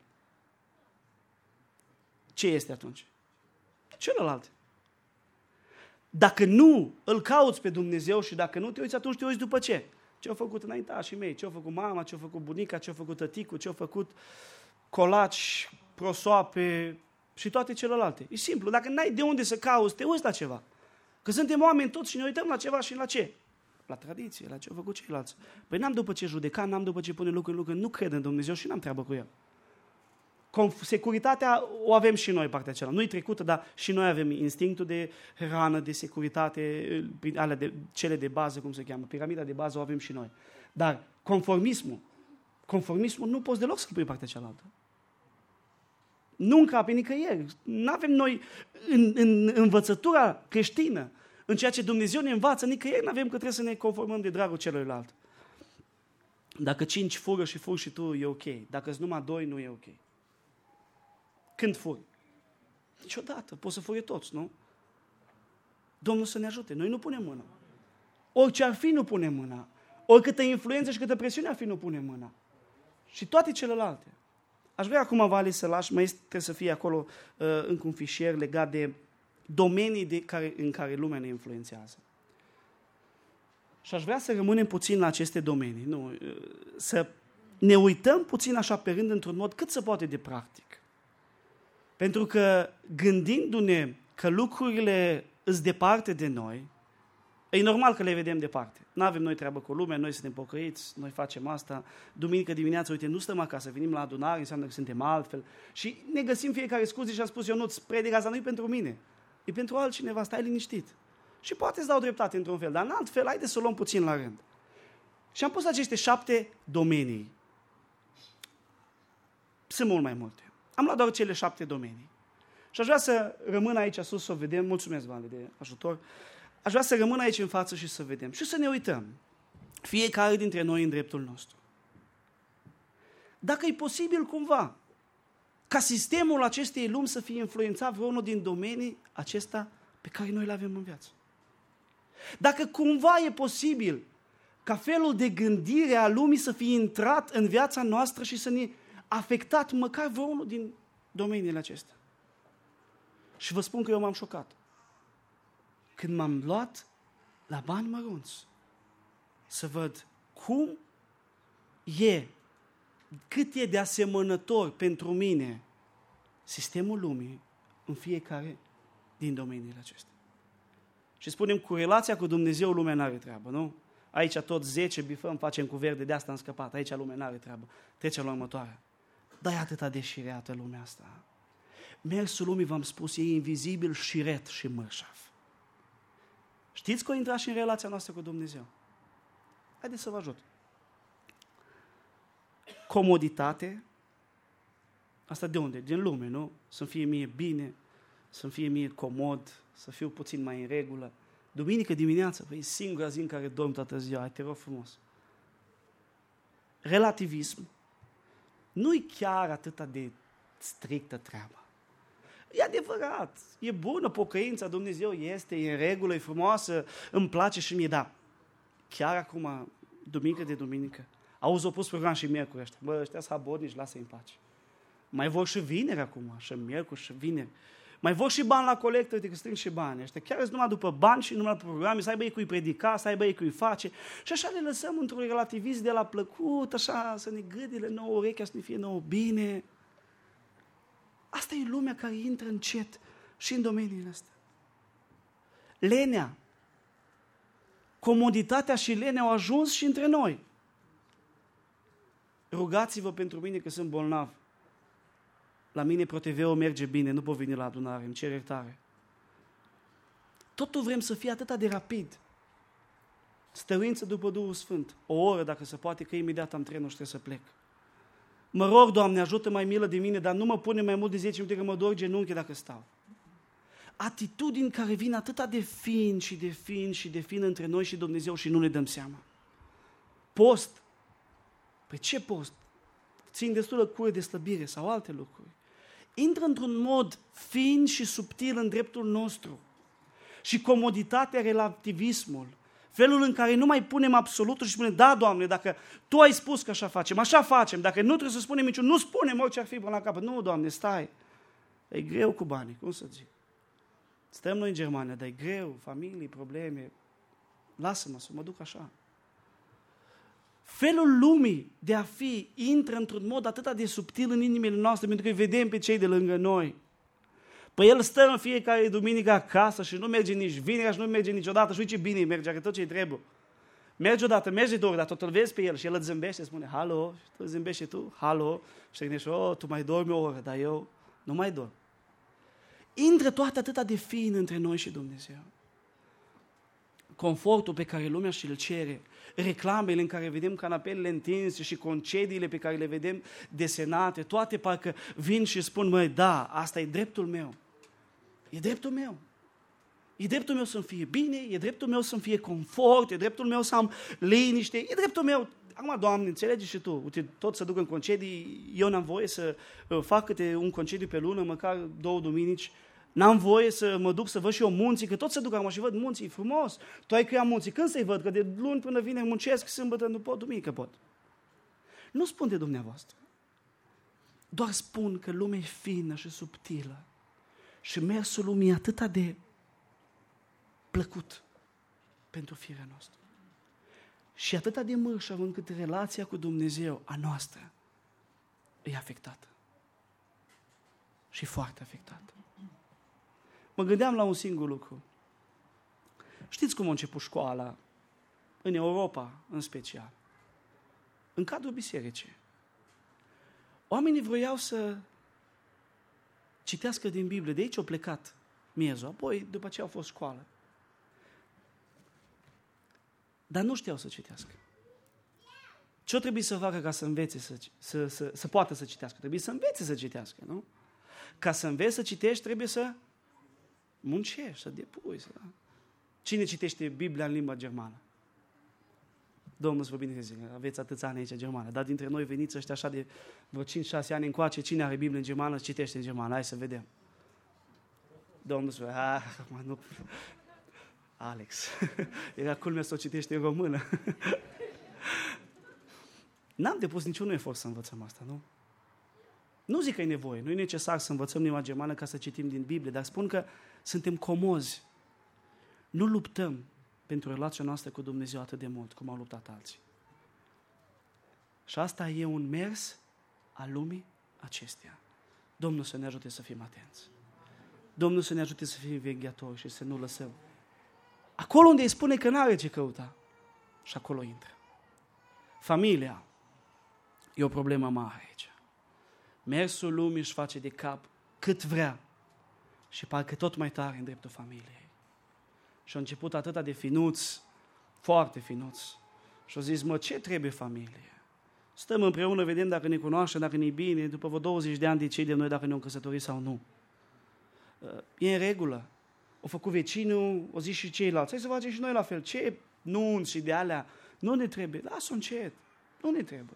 ce este atunci? Celălalt. Dacă nu îl cauți pe Dumnezeu și dacă nu te uiți, atunci te uiți după ce? Ce-au făcut înaintașii mei? Ce-au făcut mama? Ce-au făcut bunica? Ce-au făcut tăticul? Ce-au făcut colaci, prosoape și toate celelalte? E simplu. Dacă n-ai de unde să cauți, te uiți la ceva. Că suntem oameni toți și ne uităm la ceva și la ce? La tradiție, la ce au făcut ceilalți. Păi n-am după ce judeca, n-am după ce pune lucruri în lucruri, nu cred în Dumnezeu și n-am treabă cu el. Securitatea o avem și noi, partea aceea. Nu-i trecută, dar și noi avem instinctul de hrană, de securitate, alea de, cele de bază, cum se cheamă, piramida de bază o avem și noi. Dar conformismul, conformismul nu poți deloc să-l pui partea cealaltă. Nu încape nicăieri. Nu avem noi în, în învățătura creștină, în ceea ce Dumnezeu ne învață, nicăieri nu avem că trebuie să ne conformăm de dragul celuilalt. Dacă cinci fură și furi și tu, e ok. Dacă sunt numai doi, nu e ok. Când furi? Niciodată. Poți să furi toți, nu? Domnul să ne ajute. Noi nu punem mâna. Orice ar fi, nu punem mâna. Oricâtă influență și câtă presiune ar fi, nu punem mâna. Și toate celelalte. Aș vrea acum, Vali, să lași, mai trebuie să fie acolo uh, încă un fișier legat de domenii de care, în care lumea ne influențează. Și aș vrea să rămânem puțin la aceste domenii. Nu, uh, să ne uităm puțin așa pe rând într-un mod cât se poate de practic. Pentru că gândindu-ne că lucrurile îs departe de noi, e normal că le vedem departe. Nu avem noi treabă cu lumea, noi suntem pocăiți, noi facem asta. Duminică dimineața, uite, nu stăm acasă, venim la adunare, înseamnă că suntem altfel. Și ne găsim fiecare scuze și am spus, eu nu, predica asta nu e pentru mine, e pentru altcineva, stai liniștit. Și poate îți dau dreptate într-un fel, dar în alt fel, haide să o luăm puțin la rând. Și am pus aceste șapte domenii. Sunt mult mai multe. Am luat doar cele șapte domenii. Și aș vrea să rămân aici sus să o vedem. Mulțumesc, Vale, de ajutor. Aș vrea să rămân aici în față și să vedem. Și să ne uităm. Fiecare dintre noi în dreptul nostru. Dacă e posibil cumva ca sistemul acestei lumi să fie influențat vreunul din domenii acesta pe care noi le avem în viață. Dacă cumva e posibil ca felul de gândire a lumii să fie intrat în viața noastră și să ne afectat măcar vreunul din domeniile acestea. Și vă spun că eu m-am șocat. Când m-am luat la bani mărunți să văd cum e, cât e de asemănător pentru mine sistemul lumii în fiecare din domeniile acestea. Și spunem, cu relația cu Dumnezeu lumea n-are treabă, nu? Aici tot zece bifăm, facem cu verde, de asta am scăpat. Aici lumea n-are treabă. Trecem la următoarea. Dar e atâta deșireată lumea asta. Mersul lumii, v-am spus, e invizibil, șiret și mărșav. Știți că o intra și în relația noastră cu Dumnezeu? Haideți să vă ajut. Comoditate. Asta de unde? Din lume, nu? Să fie mie bine, să fie mie comod, să fiu puțin mai în regulă. Duminică dimineața, păi e singura zi în care dorm toată ziua, hai, te rog frumos. Relativism. Nu-i chiar atât de strictă treaba. E adevărat, e bună pocăința, Dumnezeu este, e în regulă, e frumoasă, îmi place și mie, dar chiar acum, duminică de duminică, auzi, o pus program și miercuri ăștia. Bă, ăștia sunt abornici, lasă-i în pace. Mai vor și vineri acum, și miercuri și vineri. Mai vor și bani la colectă, uite că strâng și bani ăștia. Chiar sunt numai după bani și numai după programe, să aibă ei cui predica, să aibă ei cui face. Și așa le lăsăm într-un relativism de la plăcut, așa, să ne gâdile nouă urechea, să ne fie nouă bine. Asta e lumea care intră încet și în domeniile astea. Lenea, comoditatea și lenea au ajuns și între noi. Rugați-vă pentru mine că sunt bolnav. la mine ProTV-ul merge bine, nu pot veni la adunare, îmi cer iertare. Totul vrem să fie atât de rapid. Stăruință după Duhul Sfânt. O oră, dacă se poate, că imediat am trenul și trebuie să plec. Mă rog, Doamne, ajută mai milă de mine, dar nu mă pune mai mult de zece minute că mă dor genunchi dacă stau. Atitudini care vin atât de fin și de fin și de fin între noi și Dumnezeu și nu ne dăm seama. Post. Păi ce post? Țin destulă cură de slăbire sau alte lucruri. Intră într-un mod fin și subtil în dreptul nostru. Și comoditatea, relativismul, felul în care nu mai punem absolutul și spunem, da, Doamne, dacă Tu ai spus că așa facem, așa facem, dacă nu trebuie să spunem niciun, nu spunem orice ar fi până la capăt. Nu, Doamne, stai. E greu cu banii, cum să zic? Stăm noi în Germania, dar e greu, familii, probleme. Lasă-mă să mă duc așa. Felul lumii de a fi intră într-un mod atât de subtil în inimile noastre, pentru că îi vedem pe cei de lângă noi. Păi el stă în fiecare duminică acasă și nu merge nici vinerea și nu merge niciodată și uite ce bine merge, are tot ce-i trebuie. Merge odată, merge două ori, dar tot îl vezi pe el și el îți zâmbește, spune, halo, și tu zâmbești și tu, halo, și te gândești, oh, tu mai dormi o oră, dar eu nu mai dorm. Intră toate atât de fin între noi și Dumnezeu. Confortul pe care lumea și-l cere, reclamele în care vedem canapelele întinse și concediile pe care le vedem desenate, toate parcă vin și spun, măi, da, asta e dreptul meu. E dreptul meu. E dreptul meu să-mi fie bine, e dreptul meu să-mi fie confort, e dreptul meu să am liniște, e dreptul meu. Acum, Doamne, înțelegi și Tu, uite, tot să duc în concedii, eu n-am voie să fac câte un concediu pe lună, măcar două duminici, n-am voie să mă duc să văd și eu munții, că tot se duc acum și văd munții, e frumos. Tu ai creat munții, când să-i văd? Că de luni până vineri muncesc, sâmbătă nu pot, duminică pot. Nu spun de dumneavoastră. Doar spun că lumea e fină și subtilă și mersul lumii e atât de plăcut pentru firea noastră. Și atât de mărșav încât relația cu Dumnezeu, a noastră, e afectată. Și foarte afectată. Mă gândeam la un singur lucru. Știți cum a început școala? În Europa, în special. În cadrul bisericii. Oamenii vroiau să citească din Biblie. De aici au plecat miezul. Apoi, după ce au fost școală. Dar nu știau să citească. Ce-o trebuie să facă ca să învețe să, să, să, să poată să citească? Trebuie să învețe să citească, nu? Ca să înveți să citești, trebuie să muncești, să depui. Să... Cine citește Biblia în limba germană? Domnul să vă binecuvânteze, aveți atâția ani aici în germană, dar dintre noi veniți ăștia așa de vreo cinci șase ani încoace, cine are Biblie în germană, citește în germană, hai să vedem. Domnul să vă ah, mă, nu... Alex, era culmea să o citește în română. N-am depus niciun efort să învățăm asta, nu? Nu zic că e nevoie, nu e necesar să învățăm limba germană ca să citim din Biblie, dar spun că suntem comozi. Nu luptăm pentru relația noastră cu Dumnezeu atât de mult cum au luptat alții. Și asta e un mers al lumii acesteia. Domnul să ne ajute să fim atenți. Domnul să ne ajute să fim vegheatori și să nu lăsăm. Acolo unde îi spune că n-are ce căuta, și acolo intră. Familia e o problemă mare aici. Mersul lumii își face de cap cât vrea și parcă tot mai tare în dreptul familiei. Și a început atâta de finuț, foarte finuț. Și a zis, mă, ce trebuie familie? Stăm împreună, vedem dacă ne cunoaștem, dacă ne-i bine, după vreo douăzeci de ani decidem noi dacă ne-am căsătorit sau nu. E în regulă. O făcut vecinul, o zis și ceilalți. Hai să facem și noi la fel. Ce nunți și de alea nu ne trebuie. Lasă-o încet. Nu ne trebuie.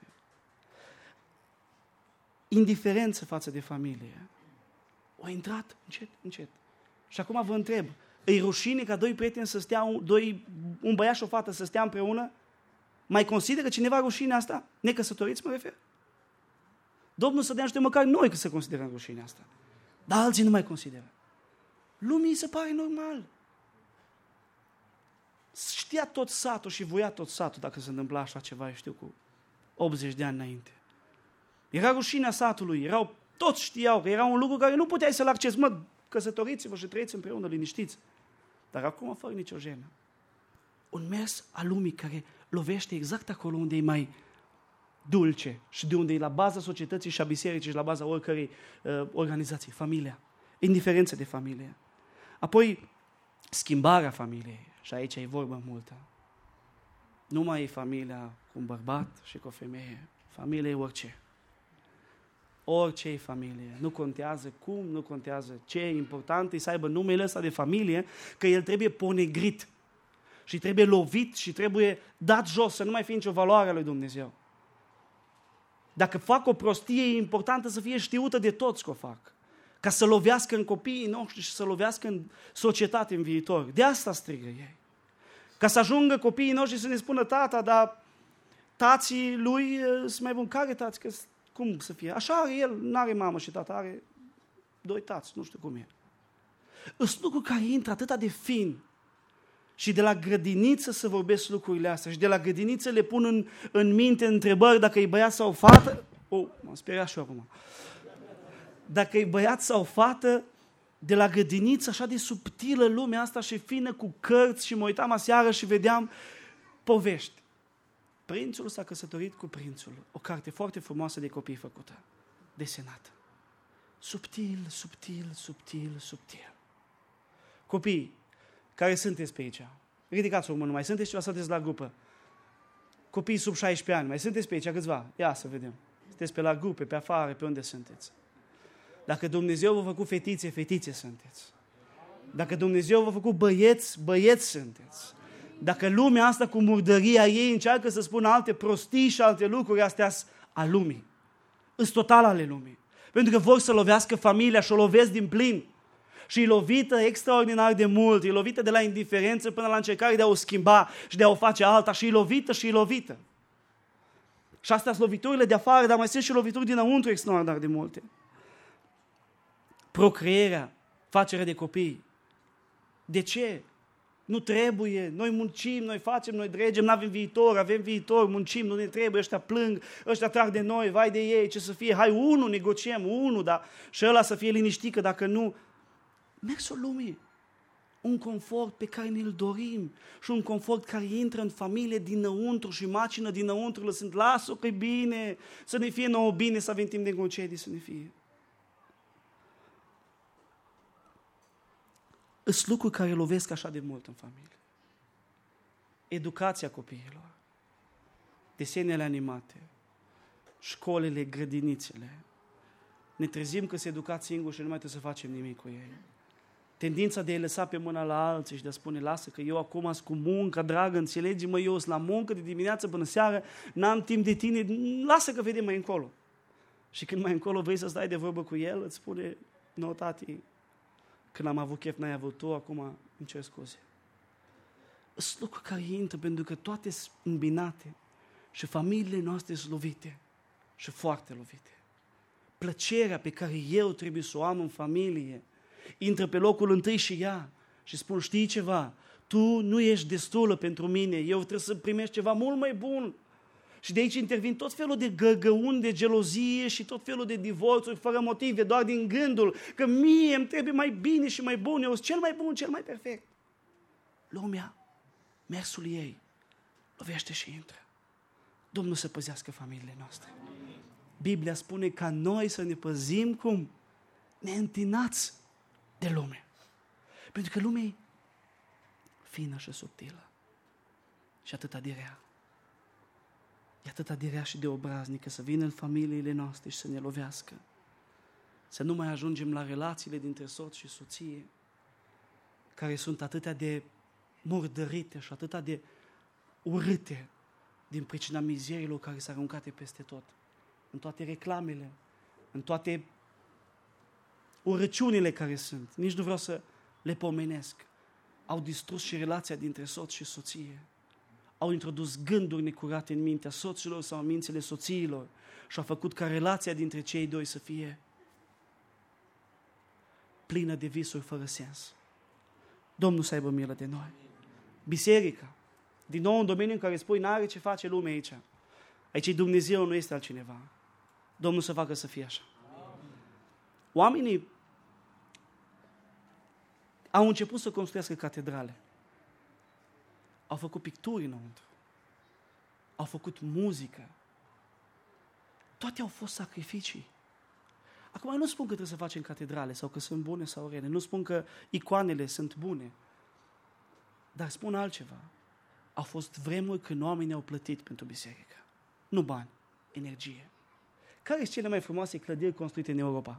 Indiferență față de familie. O intrat încet, încet. Și acum vă întreb, îi rușine ca doi prieteni să stea, doi, un băiat și o fată să stea împreună? Mai consideră cineva rușine asta? Necăsătoriți mă refer? Domnul să dea ajută măcar noi că să considerăm rușine asta. Dar alții nu mai consideră. Lumii se pare normal. Știa tot satul și voia tot satul dacă se întâmpla așa ceva, eu știu, cu optzeci de ani înainte. Era rușinea satului, erau, toți știau că era un lucru care nu puteai să-l accesi. Mă, căsătoriți-vă și trăiți împreună, liniștiți. Dar acum fără nicio jenă. Un mers al lumii care lovește exact acolo unde e mai dulce și de unde e la baza societății și a bisericii și la baza oricărei uh, organizații, familia, indiferență de familie. Apoi, schimbarea familiei, și aici e vorba multă. Nu mai e familia cu un bărbat și cu o femeie, familia e orice. Orice e familie, nu contează cum, nu contează ce, e important e să aibă numele ăsta de familie, că el trebuie ponegrit și trebuie lovit și trebuie dat jos, să nu mai fie nicio valoare a lui Dumnezeu. Dacă fac o prostie, e importantă să fie știută de toți că o fac, ca să lovească în copiii noștri și să lovească în societate în viitor. De asta strigă ei. Ca să ajungă copiii noștri să ne spună, tata, dar tații lui sunt mai buni. Care tați? Că cum să fie? Așa are el, nu are mamă și tată, are doi tați, nu știu cum e. Sunt lucruri care intră atât de fin și de la grădiniță să vorbesc lucrurile astea și de la grădiniță le pun în, în minte întrebări dacă e băiat sau fată. Oh, m-am speriat și eu acum. Dacă e băiat sau fată, de la grădiniță așa de subtilă lumea asta și fină cu cărți și mă uitam aseară și vedeam povești. Prințul s-a căsătorit cu prințul. O carte foarte frumoasă de copii făcută, desenată. Subtil, subtil, subtil, subtil. Copii, care sunteți pe aici? Ridicați o mână, mai sunteți ceva, sunteți la grupă? Copii sub șaisprezece ani, mai sunteți pe aici câțiva? Ia să vedem. Sunteți pe la grupe, pe afară, pe unde sunteți? Dacă Dumnezeu v-a făcut fetițe, fetițe sunteți. Dacă Dumnezeu v-a făcut băieți, băieți sunteți. Dacă lumea asta cu murdăria ei încearcă să spună alte prostii și alte lucruri, astea sunt a lumii. Sunt total ale lumii. Pentru că vor să lovească familia și o lovesc din plin. Și e lovită extraordinar de mult, e lovită de la indiferență până la încercare de a o schimba și de a o face alta și e lovită și e lovită. Și astea sunt loviturile de afară, dar mai sunt și lovituri dinăuntru extraordinar de multe. Procreerea, facerea de copii. De ce? Nu trebuie, noi muncim, noi facem, noi dregem, nu avem viitor, avem viitor, muncim, nu ne trebuie, ăștia plâng, ăștia trag de noi, vai de ei, ce să fie, hai unul, negociem, unul, dar și ăla să fie liniștit, că dacă nu, mersul lumii, un confort pe care ne-l dorim și un confort care intră în familie dinăuntru și macină dinăuntru, lăsând, lasă-o că e bine, să ne fie nouă bine, să avem timp de concedii, să ne fie. Sunt lucruri care lovesc așa de mult în familie. Educația copiilor, desenele animate, școlile, grădinițele. Ne trezim că se educați singuri și nu mai trebuie să facem nimic cu ei. Tendința de a-i lăsa pe mâna la alții și de a spune, lasă că eu acum sunt cu muncă, dragă, înțelegi-mă, eu sunt la muncă de dimineață până seară, n-am timp de tine, lasă că vedem mai încolo. Și când mai încolo vrei să stai de vorbă cu el, îți spune, nu, tati, când am avut chef, n-ai avut tu, acum îmi cer scuze. Sunt lucruri care intră pentru că toate sunt îmbinate și familiile noastre sunt lovite și foarte lovite. Plăcerea pe care eu trebuie să o am în familie intră pe locul întâi și ea și spun, știi ceva, tu nu ești destulă pentru mine, eu trebuie să primești ceva mult mai bun. Și de aici intervin tot felul de găgăuni, de gelozie și tot felul de divorțuri fără motive, doar din gândul că mie îmi trebuie mai bine și mai bun, eu sunt cel mai bun, cel mai perfect. Lumea, mersul ei, lovește și intră. Domnul să păzească familiile noastre. Biblia spune ca noi să ne păzim cum? Neîntinați de lume. Pentru că lumea e fină și subtilă și atâta de rea. E atâta de rea și de obraznică să vină în familiile noastre și să ne lovească. Să nu mai ajungem la relațiile dintre soț și soție, care sunt atâtea de murdărite și atâta de urâte din pricina mizeriilor care s-au aruncate peste tot. În toate reclamele, în toate urăciunile care sunt. Nici nu vreau să le pomenesc. Au distrus și relația dintre soț și soție. Au introdus gânduri necurate în mintea soților sau în mințile soțiilor și au făcut ca relația dintre cei doi să fie plină de visuri fără sens. Domnul să aibă milă de noi. Biserica, din nou un domeniu în care spui, n-are ce face lumea aici. Aici e Dumnezeu, nu este altcineva. Domnul să facă să fie așa. Oamenii au început să construiască catedrale. Au făcut picturi înăuntru. Au făcut muzică. Toate au fost sacrificii. Acum eu nu spun că trebuie să facem catedrale sau că sunt bune sau rele. Nu spun că icoanele sunt bune. Dar spun altceva. Au fost vremuri când oamenii au plătit pentru biserică. Nu bani, energie. Care sunt cele mai frumoase clădiri construite în Europa?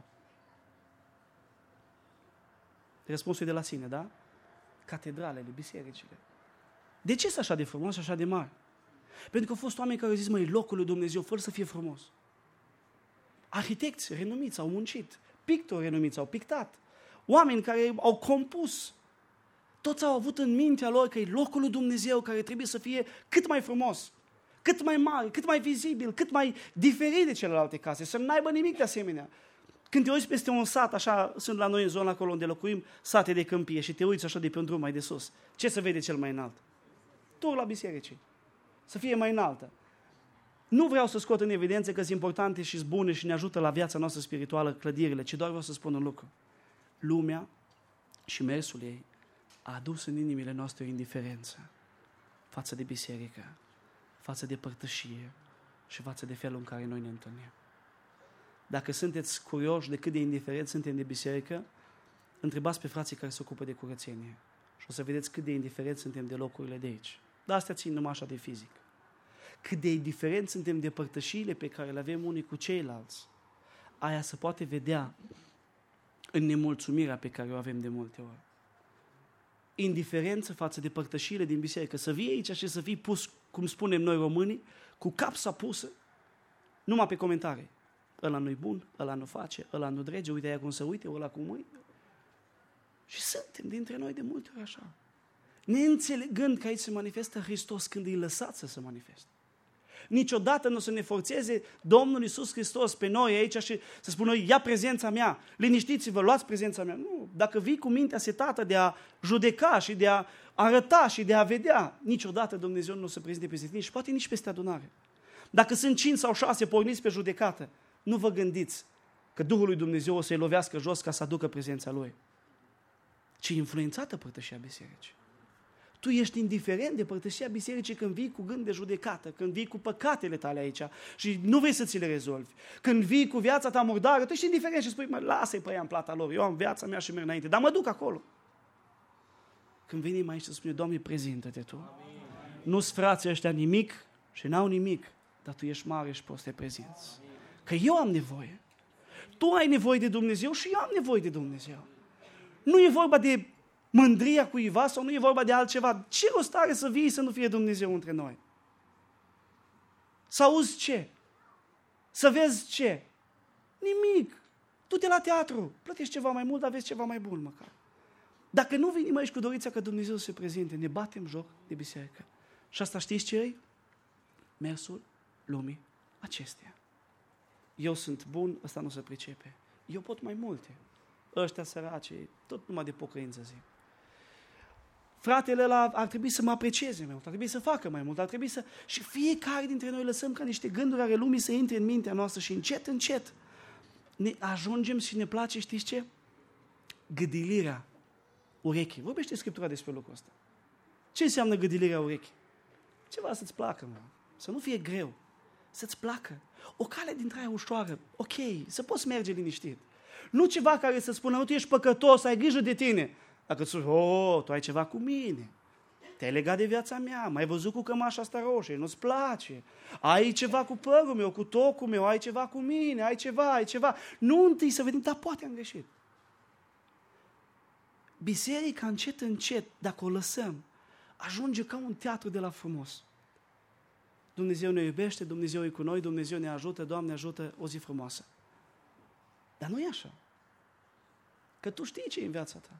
Răspunsul e de la sine, da? Catedralele, bisericile. De ce sunt așa de frumos și așa de mari? Pentru că au fost oameni care au zis, măi, locul lui Dumnezeu, fără să fie frumos. Arhitecți renumiți au muncit, pictori renumiți au pictat, oameni care au compus. Toți au avut în mintea lor că e locul lui Dumnezeu care trebuie să fie cât mai frumos, cât mai mare, cât mai vizibil, cât mai diferit de celelalte case, să nu aibă nimic de asemenea. Când te uiți peste un sat, așa, sunt la noi în zona acolo unde locuim, sate de câmpie și te uiți așa de pe un drum mai de sus. Ce se vede cel mai înalt? Tur la bisericii. Să fie mai înaltă. Nu vreau să scot în evidență că sunt importante și sunt bune și ne ajută la viața noastră spirituală clădirile, ci doar vreau să spun un lucru. Lumea și mersul ei a adus în inimile noastre o indiferență față de biserică, față de părtășie și față de felul în care noi ne întâlnim. Dacă sunteți curioși de cât de indiferenți suntem de biserică, întrebați pe frații care se ocupă de curățenie și o să vedeți cât de indiferenți suntem de locurile de aici. Dar astea țin numai așa de fizic. Cât de indiferenți suntem de părtășiile pe care le avem unii cu ceilalți. Aia se poate vedea în nemulțumirea pe care o avem de multe ori. Indiferență față de părtășiile din biserică. Să vii aici și să fii pus, cum spunem noi românii, cu capsa pusă, numai pe comentarii. Ăla nu-i bun, ăla nu face, ăla nu drege, uite aia cum se uite, ăla cum uite. Și suntem dintre noi de multe ori așa. Neînțelegând că aici se manifestă Hristos când îi lăsați să se manifeste. Niciodată nu o să ne forțeze Domnul Iisus Hristos pe noi aici și să spună, ia prezența mea, liniștiți-vă, luați prezența mea. Nu, dacă vii cu mintea setată de a judeca și de a arăta și de a vedea, niciodată Dumnezeu nu o să prezinte peste tine și poate nici peste adunare. Dacă sunt cinci sau șase porniți pe judecată, nu vă gândiți că Duhul lui Dumnezeu o să-i lovească jos ca să aducă prezența Lui. Ci influențată părtășia bisericii. Tu ești indiferent de părtășia bisericii când vii cu gând de judecată, când vii cu păcatele tale aici și nu vrei să ți le rezolvi. Când vii cu viața ta murdară, tu ești indiferent și spui, mă, lasă-i pe ea în plata lor, eu am viața mea și merg înainte, dar mă duc acolo. Când venim aici să spune, Doamne, prezintă-te Tu. Amin. Nu-s frații ăștia nimic și n-au nimic, dar Tu ești mare și poți să te prezinți. Că eu am nevoie. Tu ai nevoie de Dumnezeu și eu am nevoie de Dumnezeu. Nu e vorba de mândria cuiva sau nu e vorba de altceva. Ce rost are să vii să nu fie Dumnezeu între noi? Să auzi ce? Să vezi ce? Nimic. Du-te la teatru, plătești ceva mai mult, dar vezi ceva mai bun măcar. Dacă nu venim aici cu dorința că Dumnezeu se prezinte, ne batem joc de biserică. Și asta știți ce e? Mersul lumii acesteia. Eu sunt bun, ăsta nu se pricepe. Eu pot mai multe. Ăștia săraci, tot numai de pocăință zic. Fratele ăla ar trebui să mă aprecieze mai mult, ar trebui să facă mai mult, ar trebui să... Și fiecare dintre noi lăsăm ca niște gânduri ale lumii să intre în mintea noastră și încet, încet ne ajungem și ne place, știți ce? Gâdilirea urechii. Vorbește Scriptura despre lucrul ăsta. Ce înseamnă gâdilirea urechii? Ceva să-ți placă, mă. Să nu fie greu. Să-ți placă. O cale dintre aia ușoară. Ok, să poți merge liniștit. Nu ceva care să spună, nu, tu ești păcătos, ai grijă de tine. Dacă îți spui, oh, tu ai ceva cu mine. Te-ai legat de viața mea, m-ai văzut cu cămașa asta roșie, nu-ți place. Ai ceva cu părul meu, cu tocul meu, ai ceva cu mine, ai ceva, ai ceva. Nu întâi să vedem, dar poate am greșit. Biserica încet, încet, dacă o lăsăm, ajunge ca un teatru de la frumos. Dumnezeu ne iubește, Dumnezeu e cu noi, Dumnezeu ne ajută, Doamne ajută, o zi frumoasă. Dar nu e așa. Că tu știi ce e în viața ta.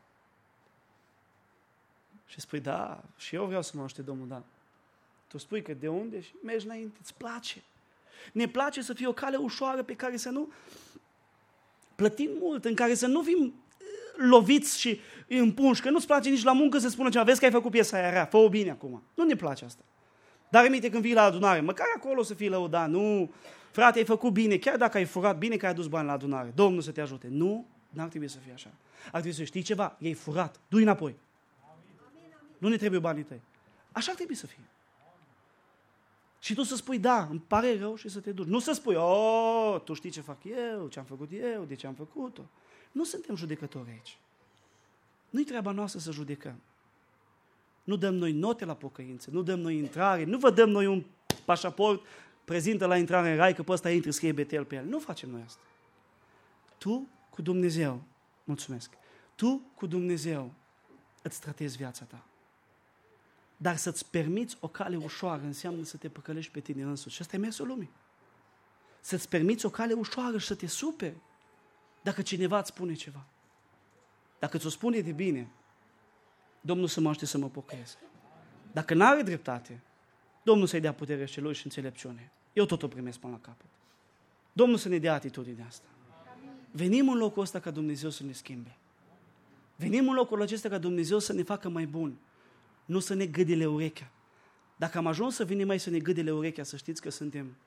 Și spui, da, și eu vreau să mă aștept Domnul, da. Tu spui că de unde și mergi înainte, îți place. Ne place să fie o cale ușoară pe care să nu plătim mult, în care să nu fim loviți și împunși, că nu-ți place nici la muncă să spună ceva, vezi că ai făcut piesa aia rea, fă-o bine acum. Nu ne place asta. Dar aminte când vii la adunare, măcar acolo să fii lăudat, nu, frate, ai făcut bine, chiar dacă ai furat, bine că ai adus bani la adunare, Domnul să te ajute. Nu, n-ar trebui să fie așa. Ar trebui să știi ceva, ei furat, du-i înapoi. Nu ne trebuie banii tăi. Așa ar trebui să fie. Și tu să spui, da, îmi pare rău și să te duci. Nu să spui, oh, tu știi ce fac eu, ce am făcut eu, de ce am făcut-o. Nu suntem judecători aici. Nu-i treaba noastră să judecăm. Nu dăm noi note la pocăință, nu dăm noi intrare, nu vă dăm noi un pașaport, prezintă la intrare în rai, că pe ăsta intri, scrie Betel pe el. Nu facem noi asta. Tu cu Dumnezeu, mulțumesc, tu cu Dumnezeu îți tratezi viața ta. Dar să-ți permiți o cale ușoară înseamnă să te păcălești pe tine însuți. Și asta e mersul lumii. Să-ți permiți o cale ușoară și să te superi dacă cineva îți spune ceva. Dacă ți-o spune de bine, Domnul să mă ajute să mă pocăiesc. Dacă n-are dreptate, Domnul să-i dea putere celui și înțelepciune. Eu tot o primesc până la capăt. Domnul să ne dea atitudinea asta. Venim în locul ăsta ca Dumnezeu să ne schimbe. Venim în locul acesta ca Dumnezeu să ne facă mai buni, nu să ne gâdile urechea. Dacă am ajuns să venim mai să ne gâdile urechea, să știți că suntem,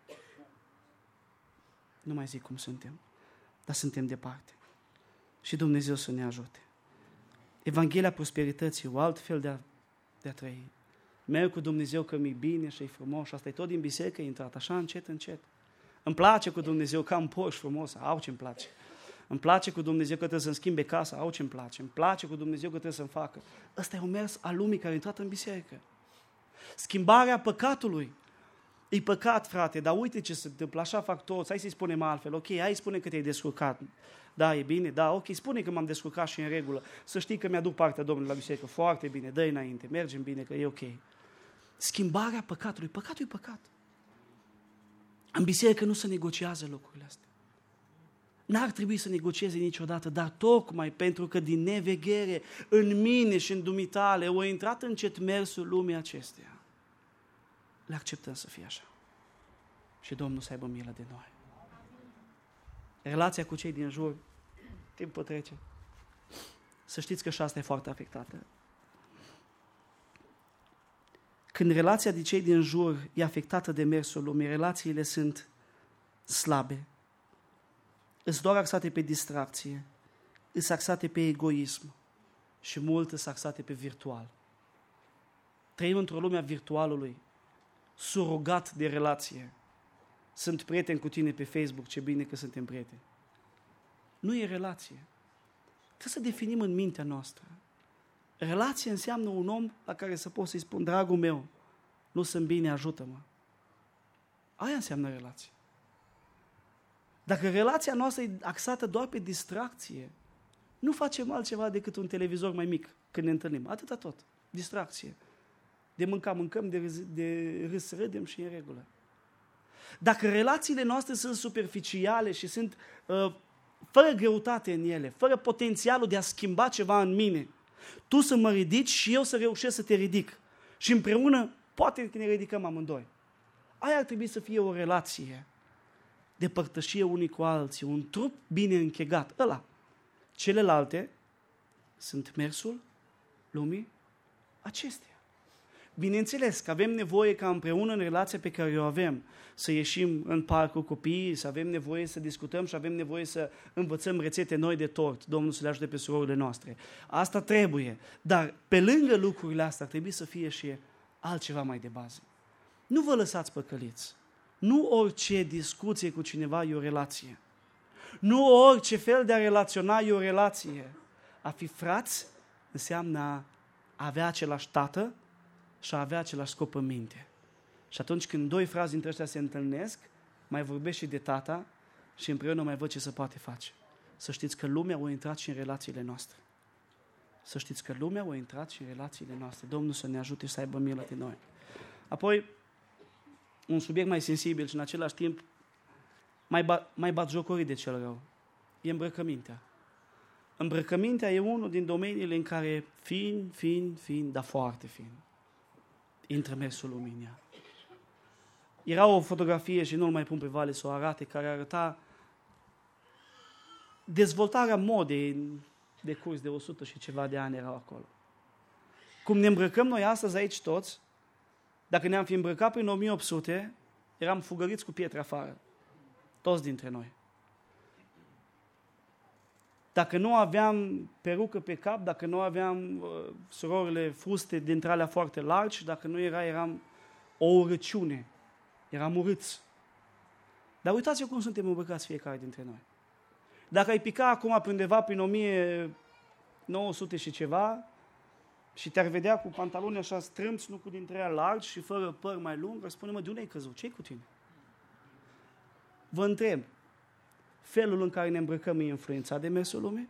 nu mai zic cum suntem, dar suntem departe. Și Dumnezeu să ne ajute. Evanghelia prosperității, o alt fel de a, de a trăi. Merg cu Dumnezeu că mi-e bine și e frumos și asta e tot din biserică, e intrat așa încet, încet. Îmi place cu Dumnezeu că am poș frumos, au ce-mi place. Îmi place cu Dumnezeu că trebuie să-mi schimbe casa, au ce-mi place. Îmi place cu Dumnezeu că trebuie să-mi facă. Ăsta e un mers al lumii care a intrat în biserică. Schimbarea păcatului. E păcat, frate, dar uite ce se întâmplă, așa fac toți, hai să-i spunem altfel, ok, hai spune că te-ai descurcat. Da, e bine, da, ok, spune că m-am descurcat și în regulă. Să știi că mi-aduc partea Domnului la biserică, foarte bine, dă-i înainte, mergem bine, că e ok. Schimbarea păcatului, păcatul e păcat. În biserică nu se negociază lucrurile astea. N-ar trebui să negocieze niciodată, dar tocmai pentru că din neveghere în mine și în dumitale o intrat încet mersul lumii acesteia. Le acceptăm să fie așa. Și Domnul să aibă milă de noi. Relația cu cei din jur, timpul trece. Să știți că și asta e foarte afectată. Când relația de cei din jur e afectată de mersul lumii, relațiile sunt slabe. Îs doar axate pe distracție, îs axate pe egoism și mult îs axate pe virtual. Trăim într-o lume a virtualului, surogat de relație. Sunt prieten cu tine pe Facebook, ce bine că suntem prieteni. Nu e relație. Trebuie să definim în mintea noastră. Relație înseamnă un om la care să pot să-i spun, dragul meu, nu sunt bine, ajută-mă. Aia înseamnă relație. Dacă relația noastră e axată doar pe distracție, nu facem altceva decât un televizor mai mic când ne întâlnim. Atâta tot. Distracție. De mâncam, mâncăm, de râs, de râs râdem și în regulă. Dacă relațiile noastre sunt superficiale și sunt uh, fără greutate în ele, fără potențialul de a schimba ceva în mine, tu să mă ridici și eu să reușesc să te ridic. Și împreună, poate că ne ridicăm amândoi. Aia ar trebui să fie o relație de părtășie unii cu alții, un trup bine închegat, ăla. Celelalte sunt mersul lumii acesteia. Bineînțeles că avem nevoie ca împreună în relația pe care o avem să ieșim în parc cu copiii, să avem nevoie să discutăm și avem nevoie să învățăm rețete noi de tort. Domnul să le ajute pe surorile noastre. Asta trebuie. Dar pe lângă lucrurile astea trebuie să fie și altceva mai de bază. Nu vă lăsați păcăliți. Nu orice discuție cu cineva e o relație. Nu orice fel de a relaționa e o relație. A fi frați înseamnă a avea același tată și a avea același scop în minte. Și atunci când doi frați dintre ăștia se întâlnesc, mai vorbesc și de tata și împreună mai văd ce se poate face. Să știți că lumea a intrat și în relațiile noastre. Să știți că lumea a intrat și în relațiile noastre. Domnul să ne ajute și să aibă milă de noi. Apoi, un subiect mai sensibil și în același timp mai, ba, mai batjocorit de cel rău. E îmbrăcămintea. Îmbrăcămintea e unul din domeniile în care fin, fin, fin, dar foarte fin, intră mersul luminii. Era o fotografie, și nu-l mai pun pe Vale să o arate, care arăta dezvoltarea modei de curs de o sută și ceva de ani erau acolo. Cum ne îmbrăcăm noi astăzi aici toți, dacă ne-am fi îmbrăcat prin o mie opt sute, eram fugăriți cu pietre afară. Toți dintre noi. Dacă nu aveam perucă pe cap, dacă nu aveam uh, surorile fuste dintre alea foarte largi, dacă nu era, eram o urăciune Eram urâți. Dar uitați-vă cum suntem îmbrăcați fiecare dintre noi. Dacă ai pica acum pe undeva prin o mie nouă sute și ceva și te-ar vedea cu pantaloni așa strâmți, nu cu dintre ea largi și fără păr mai lung, ar spune, mă, de unde ai căzut? Ce-i cu tine? Vă întreb, felul în care ne îmbrăcăm e influențat de mersul lumii?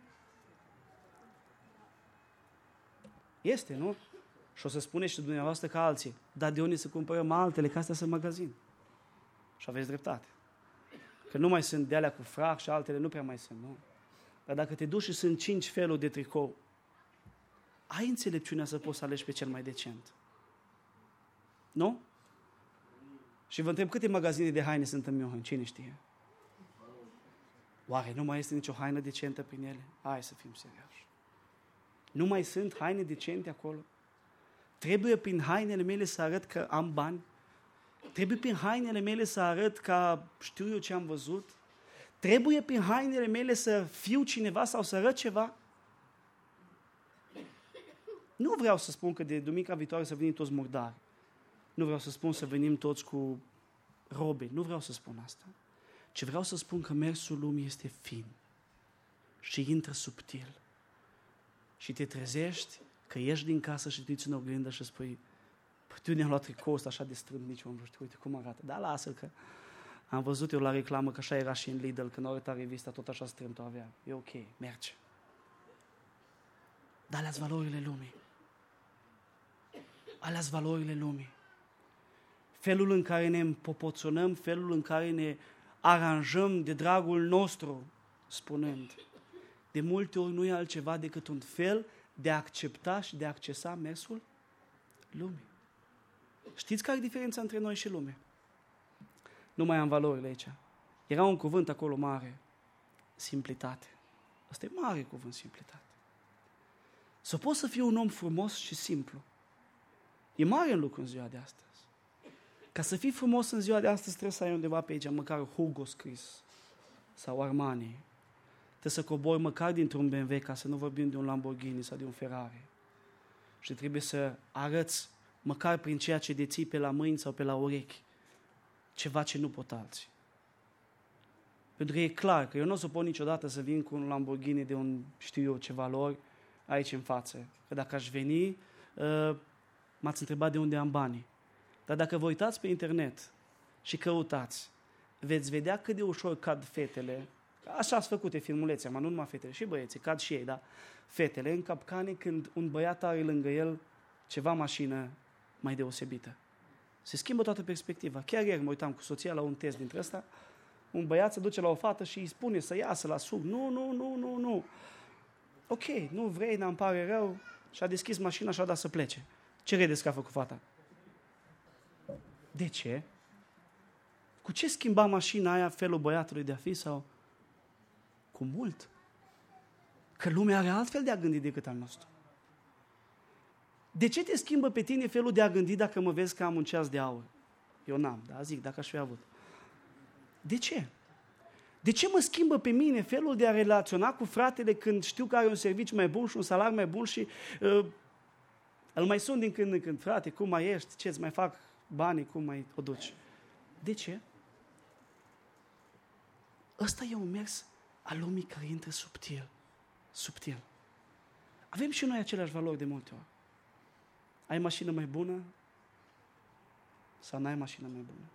Este, nu? Și o să spuneți și dumneavoastră ca alții, dar de unde să cumpărăm altele, că astea sunt magazin. Și aveți dreptate. Că nu mai sunt de alea cu frac și altele nu prea mai sunt, nu? Dar dacă te duci și sunt cinci feluri de tricou, ai înțelepciunea să poți să alegi pe cel mai decent. Nu? Și vă întreb, câte magazine de haine sunt în Miohăn? Cine știe? Oare nu mai este nicio haină decentă prin ele? Hai să fim serioși. Nu mai sunt haine decente acolo? Trebuie prin hainele mele să arăt că am bani? Trebuie prin hainele mele să arăt că știu eu ce am văzut? Trebuie prin hainele mele să fiu cineva sau să arăt ceva? Nu vreau să spun că de duminica viitoare să venim toți murdari. Nu vreau să spun să venim toți cu robe. Nu vreau să spun asta. Ce vreau să spun că mersul lumii este fin și intră subtil. Și te trezești că ieși din casă și te uiți în oglindă și spui, păi tu ne-am luat tricoul ăsta așa de strâmb, nu știu, uite cum arată. Da, lasă-l că am văzut eu la reclamă că așa era și în Lidl, când au arătat revista, tot așa strâmb o avea. E ok, merge. Dar alea-s valorile lumii. Alea-s valorile lumii. Felul în care ne împopoțonăm, felul în care ne aranjăm de dragul nostru, spunând. De multe ori nu e altceva decât un fel de a accepta și de a accesa mersul lumii. Știți care e diferența între noi și lume? Nu mai am valorile aici. Era un cuvânt acolo mare. Simplitate. Asta e mare cuvânt, simplitate. Să poți să fii un om frumos și simplu. E mare în lucru în ziua de astăzi. Ca să fii frumos în ziua de astăzi trebuie să ai undeva pe aici, măcar Hugo scris sau Armani. Trebuie să cobori măcar dintr-un B M W ca să nu vorbim de un Lamborghini sau de un Ferrari. Și trebuie să arăți măcar prin ceea ce deții pe la mâini sau pe la urechi ceva ce nu pot alții. Pentru că e clar că eu nu o să pot niciodată să vin cu un Lamborghini de un, știu eu, ce valori aici în față. Că dacă aș veni, uh, m-ați întrebat de unde am banii. Dar dacă vă uitați pe internet și căutați, veți vedea cât de ușor cad fetele. Așa ați făcute filmulețe, mă, nu numai fetele, și băieții, cad și ei, da? Fetele în capcane când un băiat are lângă el ceva mașină mai deosebită. Se schimbă toată perspectiva. Chiar ieri mă uitam cu soția la un test dintre ăsta, un băiat se duce la o fată și îi spune să iasă la sub. Nu, nu, nu, nu, nu. Ok, nu vrei, n-mi pare rău. Și a deschis mașina și a dat să plece. Ce credeți că a făcut fata? De ce? Cu ce schimba mașina aia felul băiatului de a fi sau? Cu mult. Că lumea are altfel de a gândi decât al nostru. De ce te schimbă pe tine felul de a gândi dacă mă vezi că am un ceas de aur? Eu n-am, dar zic, dacă aș fi avut. De ce? De ce mă schimbă pe mine felul de a relaționa cu fratele când știu că are un serviciu mai bun și un salar mai bun și uh, îl mai sun din când în când, frate, cum mai ești, ce-ți mai fac banii, cum mai o duci? De ce? Ăsta e un mers al lumii care intră subtil. Subtil. Avem și noi aceleași valori de multe ori. Ai mașină mai bună sau n-ai mașină mai bună?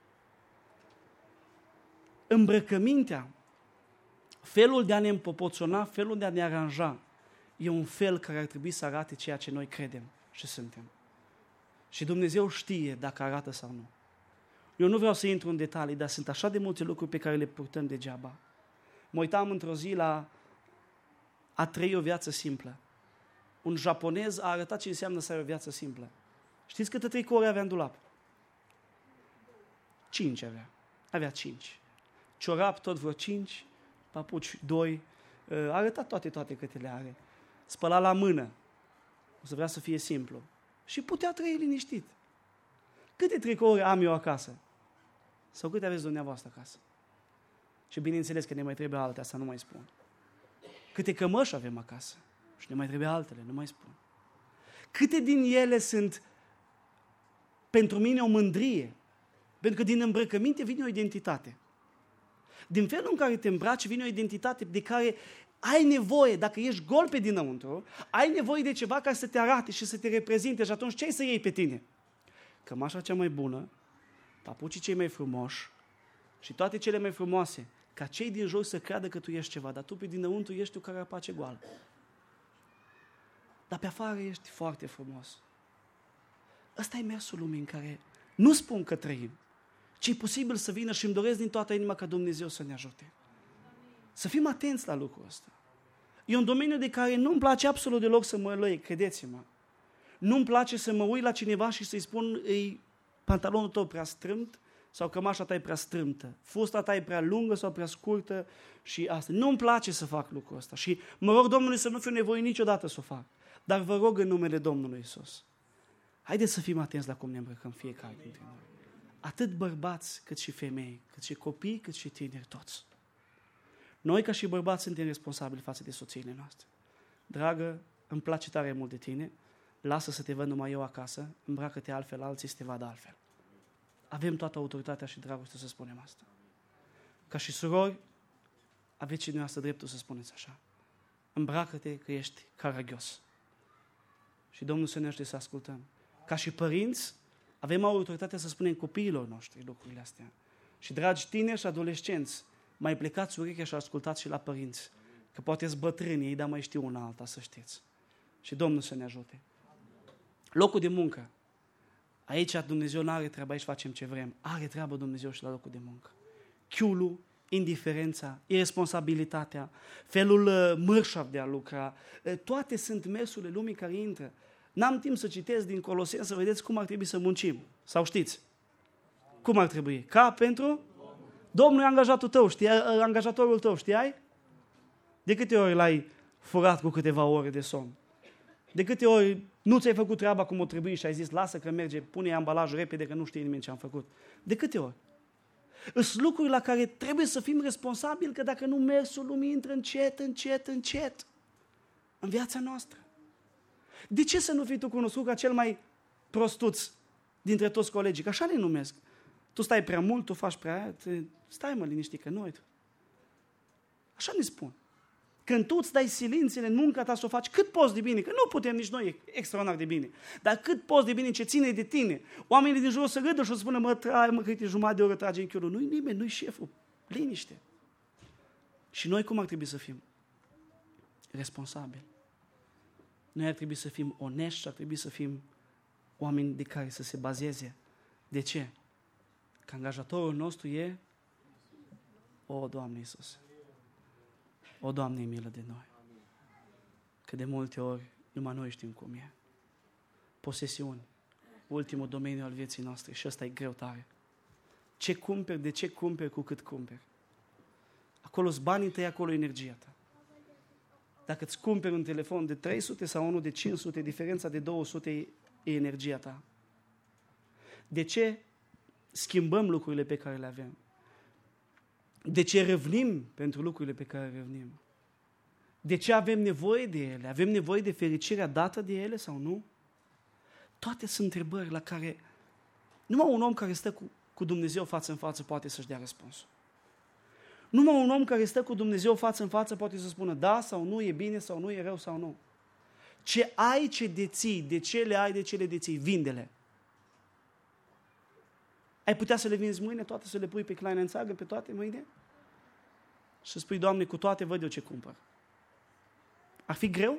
Îmbrăcămintea, felul de a ne împopoțona, felul de a ne aranja, e un fel care ar trebui să arate ceea ce noi credem și suntem. Și Dumnezeu știe dacă arată sau nu. Eu nu vreau să intru în detalii, dar sunt așa de multe lucruri pe care le purtăm degeaba. Mă uitam într-o zi la a trăi o viață simplă. Un japonez a arătat ce înseamnă să ai o viață simplă. Știți câte tricouri avea în dulap? Cinci avea. Avea cinci. Ciorap tot vreo cinci, papuci doi. A arătat toate, toate câte le are. Spăla la mână. O să vrea să fie simplu. Și putea trăi liniștit. Câte tricouri am eu acasă? Sau câte aveți dumneavoastră acasă? Și bineînțeles că ne mai trebuie alte, asta nu mai spun. Câte cămăși avem acasă? Și ne mai trebuie altele, nu mai spun. Câte din ele sunt pentru mine o mândrie? Pentru că din îmbrăcăminte vine o identitate. Din felul în care te îmbraci vine o identitate de care ai nevoie, dacă ești gol pe dinăuntru, ai nevoie de ceva care să te arate și să te reprezinte și atunci ce ai să iei pe tine? Cămașa cea mai bună, papucii cei mai frumoși și toate cele mai frumoase, ca cei din jur să creadă că tu ești ceva, dar tu pe dinăuntru ești o carapace goală. Dar pe afară ești foarte frumos. Ăsta e mersul lumii în care nu spun că trăim, ci e posibil să vină și îmi doresc din toată inima ca Dumnezeu să ne ajute. Să fim atenți la lucrul ăsta. E un domeniu de care nu-mi place absolut deloc să mă lăi, credeți-mă. Nu-mi place să mă uit la cineva și să-i spun, e pantalonul tău prea strâmt sau cămașa ta e prea strâmtă, fusta ta e prea lungă sau prea scurtă și asta. Nu-mi place să fac lucrul ăsta și mă rog Domnului să nu fiu nevoie niciodată să o fac. Dar vă rog în numele Domnului Iisus, haideți să fim atenți la cum ne îmbrăcăm fiecare dintre noi. Atât bărbați cât și femei, cât și copii, cât și tineri, toți. Noi ca și bărbați suntem responsabili față de soțiile noastre. Dragă, îmi place tare mult de tine, lasă să te văd numai eu acasă, îmbracă-te altfel, alții să te vadă altfel. Avem toată autoritatea și dragostea să spunem asta. Ca și surori, aveți și dumneavoastră dreptul să spuneți așa. Îmbracă-te că ești caragios. Și Domnul să ne ajute să ascultăm. Ca și părinți, avem autoritatea să spunem copiilor noștri lucrurile astea. Și dragi tineri și adolescenți, mai plecați urechea și ascultați și la părinți. Că poate-s bătrâni ei, dar mai știu una alta, să știți. Și Domnul să ne ajute. Locul de muncă. Aici Dumnezeu nu are treabă, aici facem ce vrem. Are treabă Dumnezeu și la locul de muncă. Chiulul, indiferența, irresponsabilitatea, felul uh, mărșav de a lucra, uh, toate sunt mersurile lumii care intră. N-am timp să citesc din Coloseni să vedeți cum ar trebui să muncim. Sau știți? Cum ar trebui? Ca pentru? Domnul e angajatul tău, știai? Angajatorul tău, știai? De câte ori l-ai furat cu câteva ore de somn? De câte ori nu ți-ai făcut treaba cum o trebuie și ai zis, lasă că merge, pune ambalajul repede că nu știe nimeni ce am făcut. De câte ori? Sunt lucruri la care trebuie să fim responsabili, că dacă nu mersul lumii intră încet, încet, încet în viața noastră. De ce să nu fii tu cunoscut ca cel mai prostuț dintre toți colegii? Că așa le numesc. Tu stai prea mult, tu faci prea... Stai mă liniștit, că nu ai tu. Așa ne spun. Când tu îți dai silințele în munca ta să o faci cât poți de bine, că nu putem nici noi extraordinar de bine, dar cât poți de bine ce ține de tine, oamenii din jur o să râdă și o să spună, mă, trai, mă, câte jumătate de oră trage în chiulul. Nu-i nimeni, nu-i șeful. Liniște. Și noi cum ar trebui să fim? Responsabili. Noi ar trebui să fim onești, ar trebui să fim oameni de care să se bazeze. De ce? Că angajatorul nostru e o, Doamne Iisus. O, Doamne, milă de noi. Că de multe ori numai noi știm cum e. Posesiuni. Ultimul domeniu al vieții noastre și ăsta e greu tare. Ce cumperi, de ce cumperi, cu cât cumperi. Acolo-s banii tăi, acolo energia ta. Dacă îți cumperi un telefon de trei sute sau unul de cinci sute, diferența de două sute e energia ta. De ce schimbăm lucrurile pe care le avem? De ce revnim pentru lucrurile pe care revnim? De ce avem nevoie de ele? Avem nevoie de fericirea dată de ele sau nu? Toate sunt întrebări la care numai un om care stă cu, cu Dumnezeu față în față poate să-și dea răspunsul. Numai un om care stă cu Dumnezeu față în față poate să spună da sau nu, e bine sau nu, e rău sau nu. Ce ai, ce deții, de ce le ai, de ce le deții, vinde-le. Ai putea să le vinzi mâine, toate să le pui pe Kleinanzeigen, pe toate mâine? Și să spui, Doamne, cu toate văd eu ce cumpăr. Ar fi greu?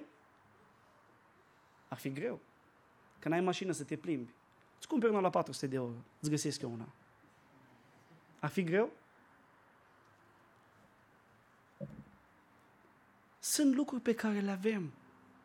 Ar fi greu. Că n-ai mașină să te plimbi. Îți cumperi una la patru sute de euro. Îți găsesc eu una. Ar fi greu? Sunt lucruri pe care le avem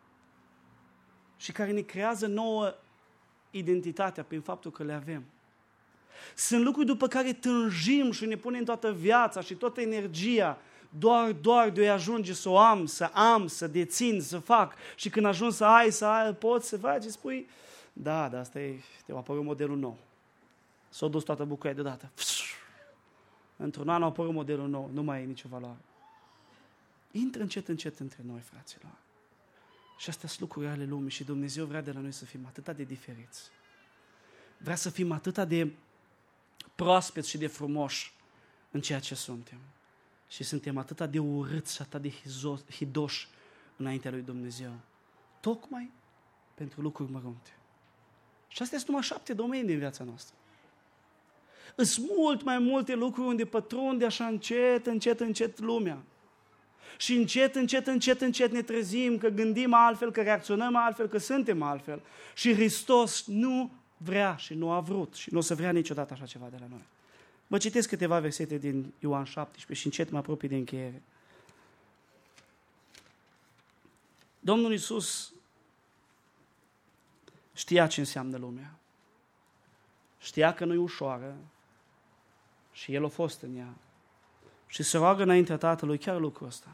și care ne creează nouă identitatea prin faptul că le avem. Sunt lucruri după care tânjim și ne punem toată viața și toată energia doar, doar de a ajunge să o am, să am, să dețin, să fac. Și când ajungi să ai, să ai, poți să faci, îți spui, da, dar asta e, te-a apărut modelul nou. S-a dus toată bucuria deodată. Într-un an a apărut modelul nou, nu mai e nicio valoare. Intră încet, încet între noi, fraților. Și astea sunt lucruri ale lumii și Dumnezeu vrea de la noi să fim atât de diferiți. Vrea să fim atât de proaspeți și de frumoși în ceea ce suntem. Și suntem atât de urâți și atât de hidoși înaintea lui Dumnezeu. Tocmai pentru lucruri mărunte. Și astea sunt numai șapte domenii din viața noastră. Sunt mult mai multe lucruri unde pătrunde așa încet, încet, încet lumea. Și încet, încet, încet, încet ne trezim că gândim altfel, că reacționăm altfel, că suntem altfel. Și Hristos nu vrea și nu a vrut și nu o să vrea niciodată așa ceva de la noi. Vă citesc câteva versete din Ioan șaptesprezece și încet mă apropii de încheiere. Domnul Iisus știa ce înseamnă lumea. Știa că nu-i ușoară și El a fost în ea. Și se roagă înaintea Tatălui chiar lucrul ăsta.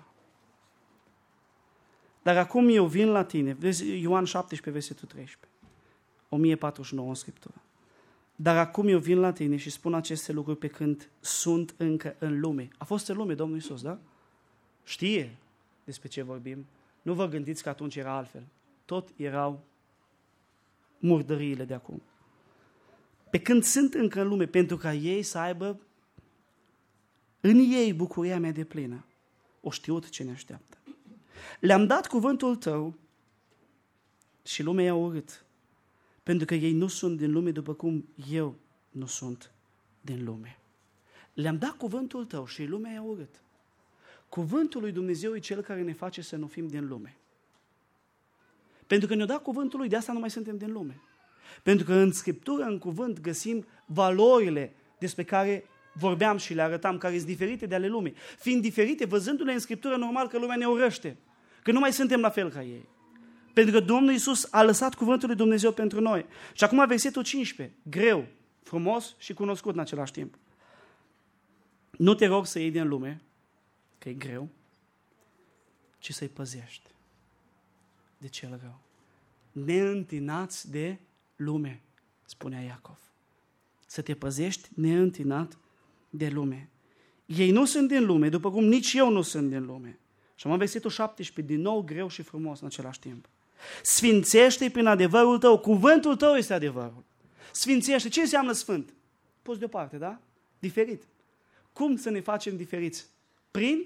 Dar acum eu vin la tine, vezi Ioan șaptesprezece, versetul treisprezece, o mie patruzeci și nouă în Scriptură. Dar acum eu vin la tine și spun aceste lucruri pe când sunt încă în lume. A fost în lume Domnul Iisus, da? Știe despre ce vorbim. Nu vă gândiți că atunci era altfel. Tot erau murdăriile de acum. Pe când sunt încă în lume, pentru ca ei să aibă în ei bucuria mea de plină. O știut ce ne așteaptă. Le-am dat cuvântul tău și lumea i-a urât. Pentru că ei nu sunt din lume după cum eu nu sunt din lume. Le-am dat cuvântul tău și lumea i-a urât. Cuvântul lui Dumnezeu e cel care ne face să nu fim din lume. Pentru că ne-a dat cuvântul lui, de asta nu mai suntem din lume. Pentru că în Scriptură, în cuvânt, găsim valorile despre care vorbeam și le arătam, care sunt diferite de ale lumii. Fiind diferite, văzându-le în Scriptură, normal că lumea ne urăște. Că nu mai suntem la fel ca ei. Pentru că Domnul Iisus a lăsat cuvântul lui Dumnezeu pentru noi. Și acum versetul cincisprezece, greu, frumos și cunoscut în același timp. Nu te rog să iei din lume, că e greu, ci să-i păzești de cel rău. Neîntinați de lume, spunea Iacov. Să te păzești neîntinat de lume. Ei nu sunt din lume, după cum nici eu nu sunt din lume. Și am versetul șaptesprezece, din nou greu și frumos în același timp. Sfințește-i prin adevărul tău. Cuvântul tău este adevărul. Sfințește. Ce înseamnă sfânt? Pus deoparte, da? Diferit. Cum să ne facem diferiți? Prin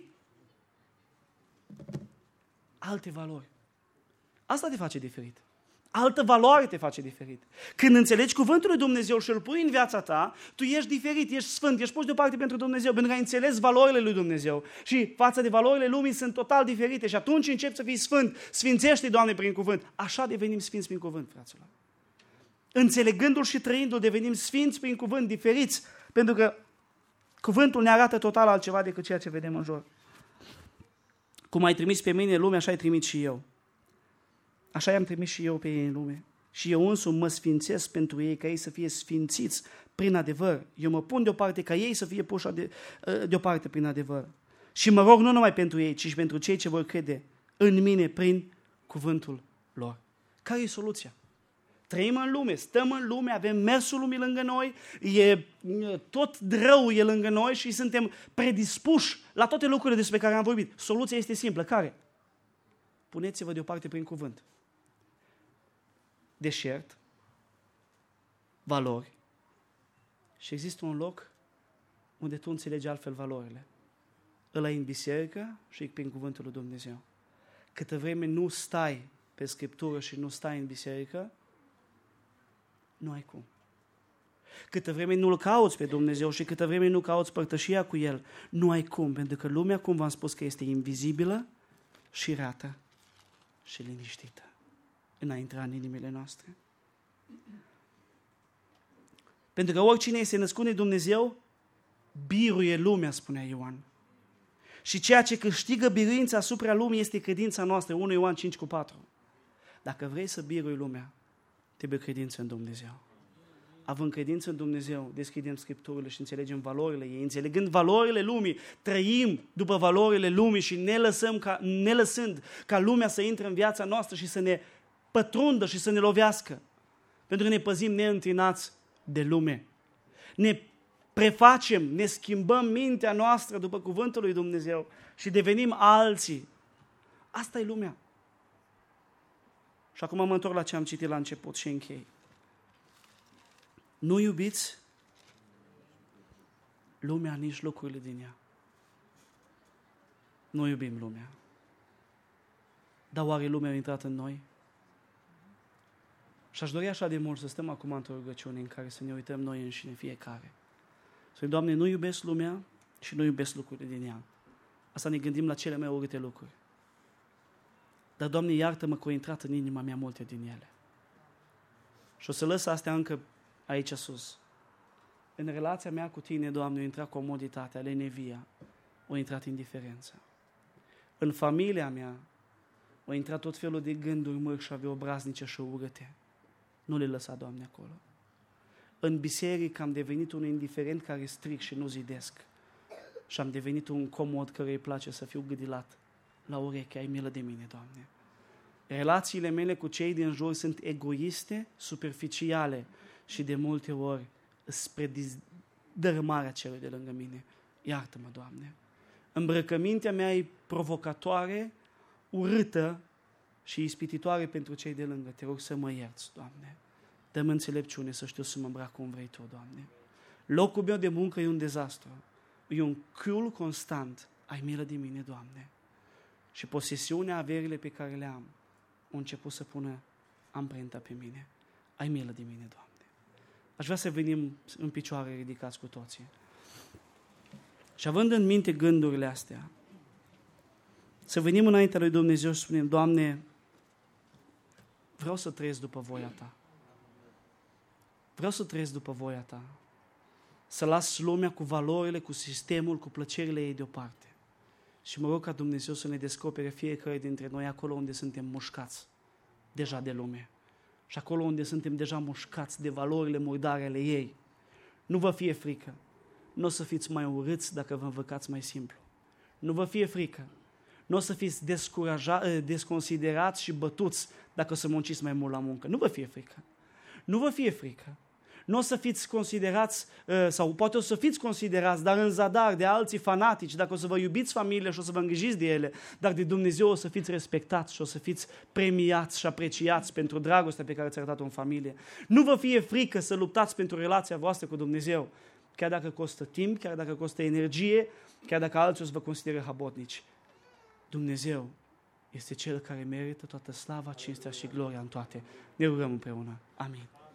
alte valori. Asta te face diferit. Altă valoare te face diferit. Când înțelegi cuvântul lui Dumnezeu și îl pui în viața ta, tu ești diferit, ești sfânt, ești pus deoparte pentru Dumnezeu, pentru că ai înțeles valorile lui Dumnezeu. Și față de valorile lumii sunt total diferite și atunci începi să fii sfânt. Sfințește-i, Doamne, prin cuvânt. Așa devenim sfinți prin cuvânt, fraților. Înțelegându-l și trăindu-l, devenim sfinți prin cuvânt, diferiți, pentru că cuvântul ne arată total altceva decât ceea ce vedem în jur. Cum ai trimis pe mine lumea, așa ai trimis și eu. Așa i-am trimis și eu pe ei în lume. Și eu însumi mă sfințesc pentru ei, ca ei să fie sfințiți prin adevăr. Eu mă pun deoparte ca ei să fie puși deoparte prin adevăr. Și mă rog nu numai pentru ei, ci și pentru cei ce vor crede în mine prin cuvântul lor. Care e soluția? Trăim în lume, stăm în lume, avem mersul lumii lângă noi, e tot rău e lângă noi și suntem predispuși la toate lucrurile despre care am vorbit. Soluția este simplă. Care? Puneți-vă deoparte prin cuvânt. Deșert, valori și există un loc unde tu înțelegi altfel valorile. Ăla e în biserică și e prin cuvântul lui Dumnezeu. Câtă vreme nu stai pe Scriptură și nu stai în biserică, nu ai cum. Câtă vreme nu-L cauți pe Dumnezeu și câtă vreme nu cauți părtășia cu El, nu ai cum, pentru că lumea, cum v-am spus, că este invizibilă și rată și liniștită înaintea în inimile noastre. Pentru că oricine este născut de Dumnezeu, biruie lumea, spunea Ioan. Și ceea ce câștigă biruința asupra lumii este credința noastră, unu Ioan cinci cu patru. Dacă vrei să birui lumea, trebuie credință în Dumnezeu. Având credință în Dumnezeu, deschidem Scripturile și înțelegem valorile ei. Înțelegând valorile lumii, trăim după valorile lumii și ne lăsăm ca, ne lăsând ca lumea să intre în viața noastră și să ne pătrundă și să ne lovească. Pentru că ne păzim neîntinați de lume. Ne prefacem, ne schimbăm mintea noastră după cuvântul lui Dumnezeu și devenim alții. Asta e lumea. Și acum mă întorc la ce am citit la început și închei. Nu iubiți lumea, nici lucrurile din ea. Noi iubim lumea. Dar oare lumea a intrat în noi? Și aș dori așa de mult să stăm acum într-o rugăciune în care să ne uităm noi înșine fiecare. Să zicem, Doamne, nu iubesc lumea și nu iubesc lucrurile din ea. Asta ne gândim la cele mai urâte lucruri. Dar, Doamne, iartă-mă că au intrat în inima mea multe din ele. Și o să lăs astea încă aici sus. În relația mea cu Tine, Doamne, a intrat comoditatea, lenevia, a intrat indiferența. În familia mea a intrat tot felul de gânduri mărșave, obraznice și urâte. Nu le lăsa, Doamne, acolo. În biserică am devenit un indiferent care stric și nu zidesc. Și am devenit un comod care îi place să fiu gâdilat la ureche. Ai milă de mine, Doamne. Relațiile mele cu cei din jur sunt egoiste, superficiale și de multe ori spre dărâmarea celor de lângă mine. Iartă-mă, Doamne. Îmbrăcămintea mea e provocatoare, urâtă și ispititoare pentru cei de lângă. Te rog să mă ierți, Doamne. Dă-mi înțelepciune să știu să mă îmbrac cum vrei Tu, Doamne. Locul meu de muncă e un dezastru. E un criul constant. Ai milă de mine, Doamne. Și posesiunea, averile pe care le am, au început să pună amprenta pe mine. Ai milă de mine, Doamne. Aș vrea să venim în picioare ridicați cu toții. Și având în minte gândurile astea, să venim înaintea lui Dumnezeu și să spunem, Doamne, vreau să trăiesc după voia Ta. Vreau să trăiesc după voia Ta. Să las lumea cu valorile, cu sistemul, cu plăcerile ei deoparte. Și mă rog ca Dumnezeu să ne descopere fiecare dintre noi acolo unde suntem mușcați deja de lume. Și acolo unde suntem deja mușcați de valorile murdare ale ei. Nu vă fie frică. Nu o să fiți mai urâți dacă vă învăcați mai simplu. Nu vă fie frică. Nu o să fiți desconsiderați și bătuți dacă o să munciți mai mult la muncă. Nu vă fie frică. Nu vă fie frică. Nu o să fiți considerați, sau poate o să fiți considerați, dar în zadar de alții fanatici, dacă o să vă iubiți familiile și o să vă îngrijiți de ele, dar de Dumnezeu o să fiți respectați și o să fiți premiați și apreciați pentru dragostea pe care ați arătat-o în familie. Nu vă fie frică să luptați pentru relația voastră cu Dumnezeu, chiar dacă costă timp, chiar dacă costă energie, chiar dacă alții o să vă consideră habotnici. Dumnezeu este Cel care merită toată slava, cinstea și gloria în toate. Ne rugăm împreună. Amin.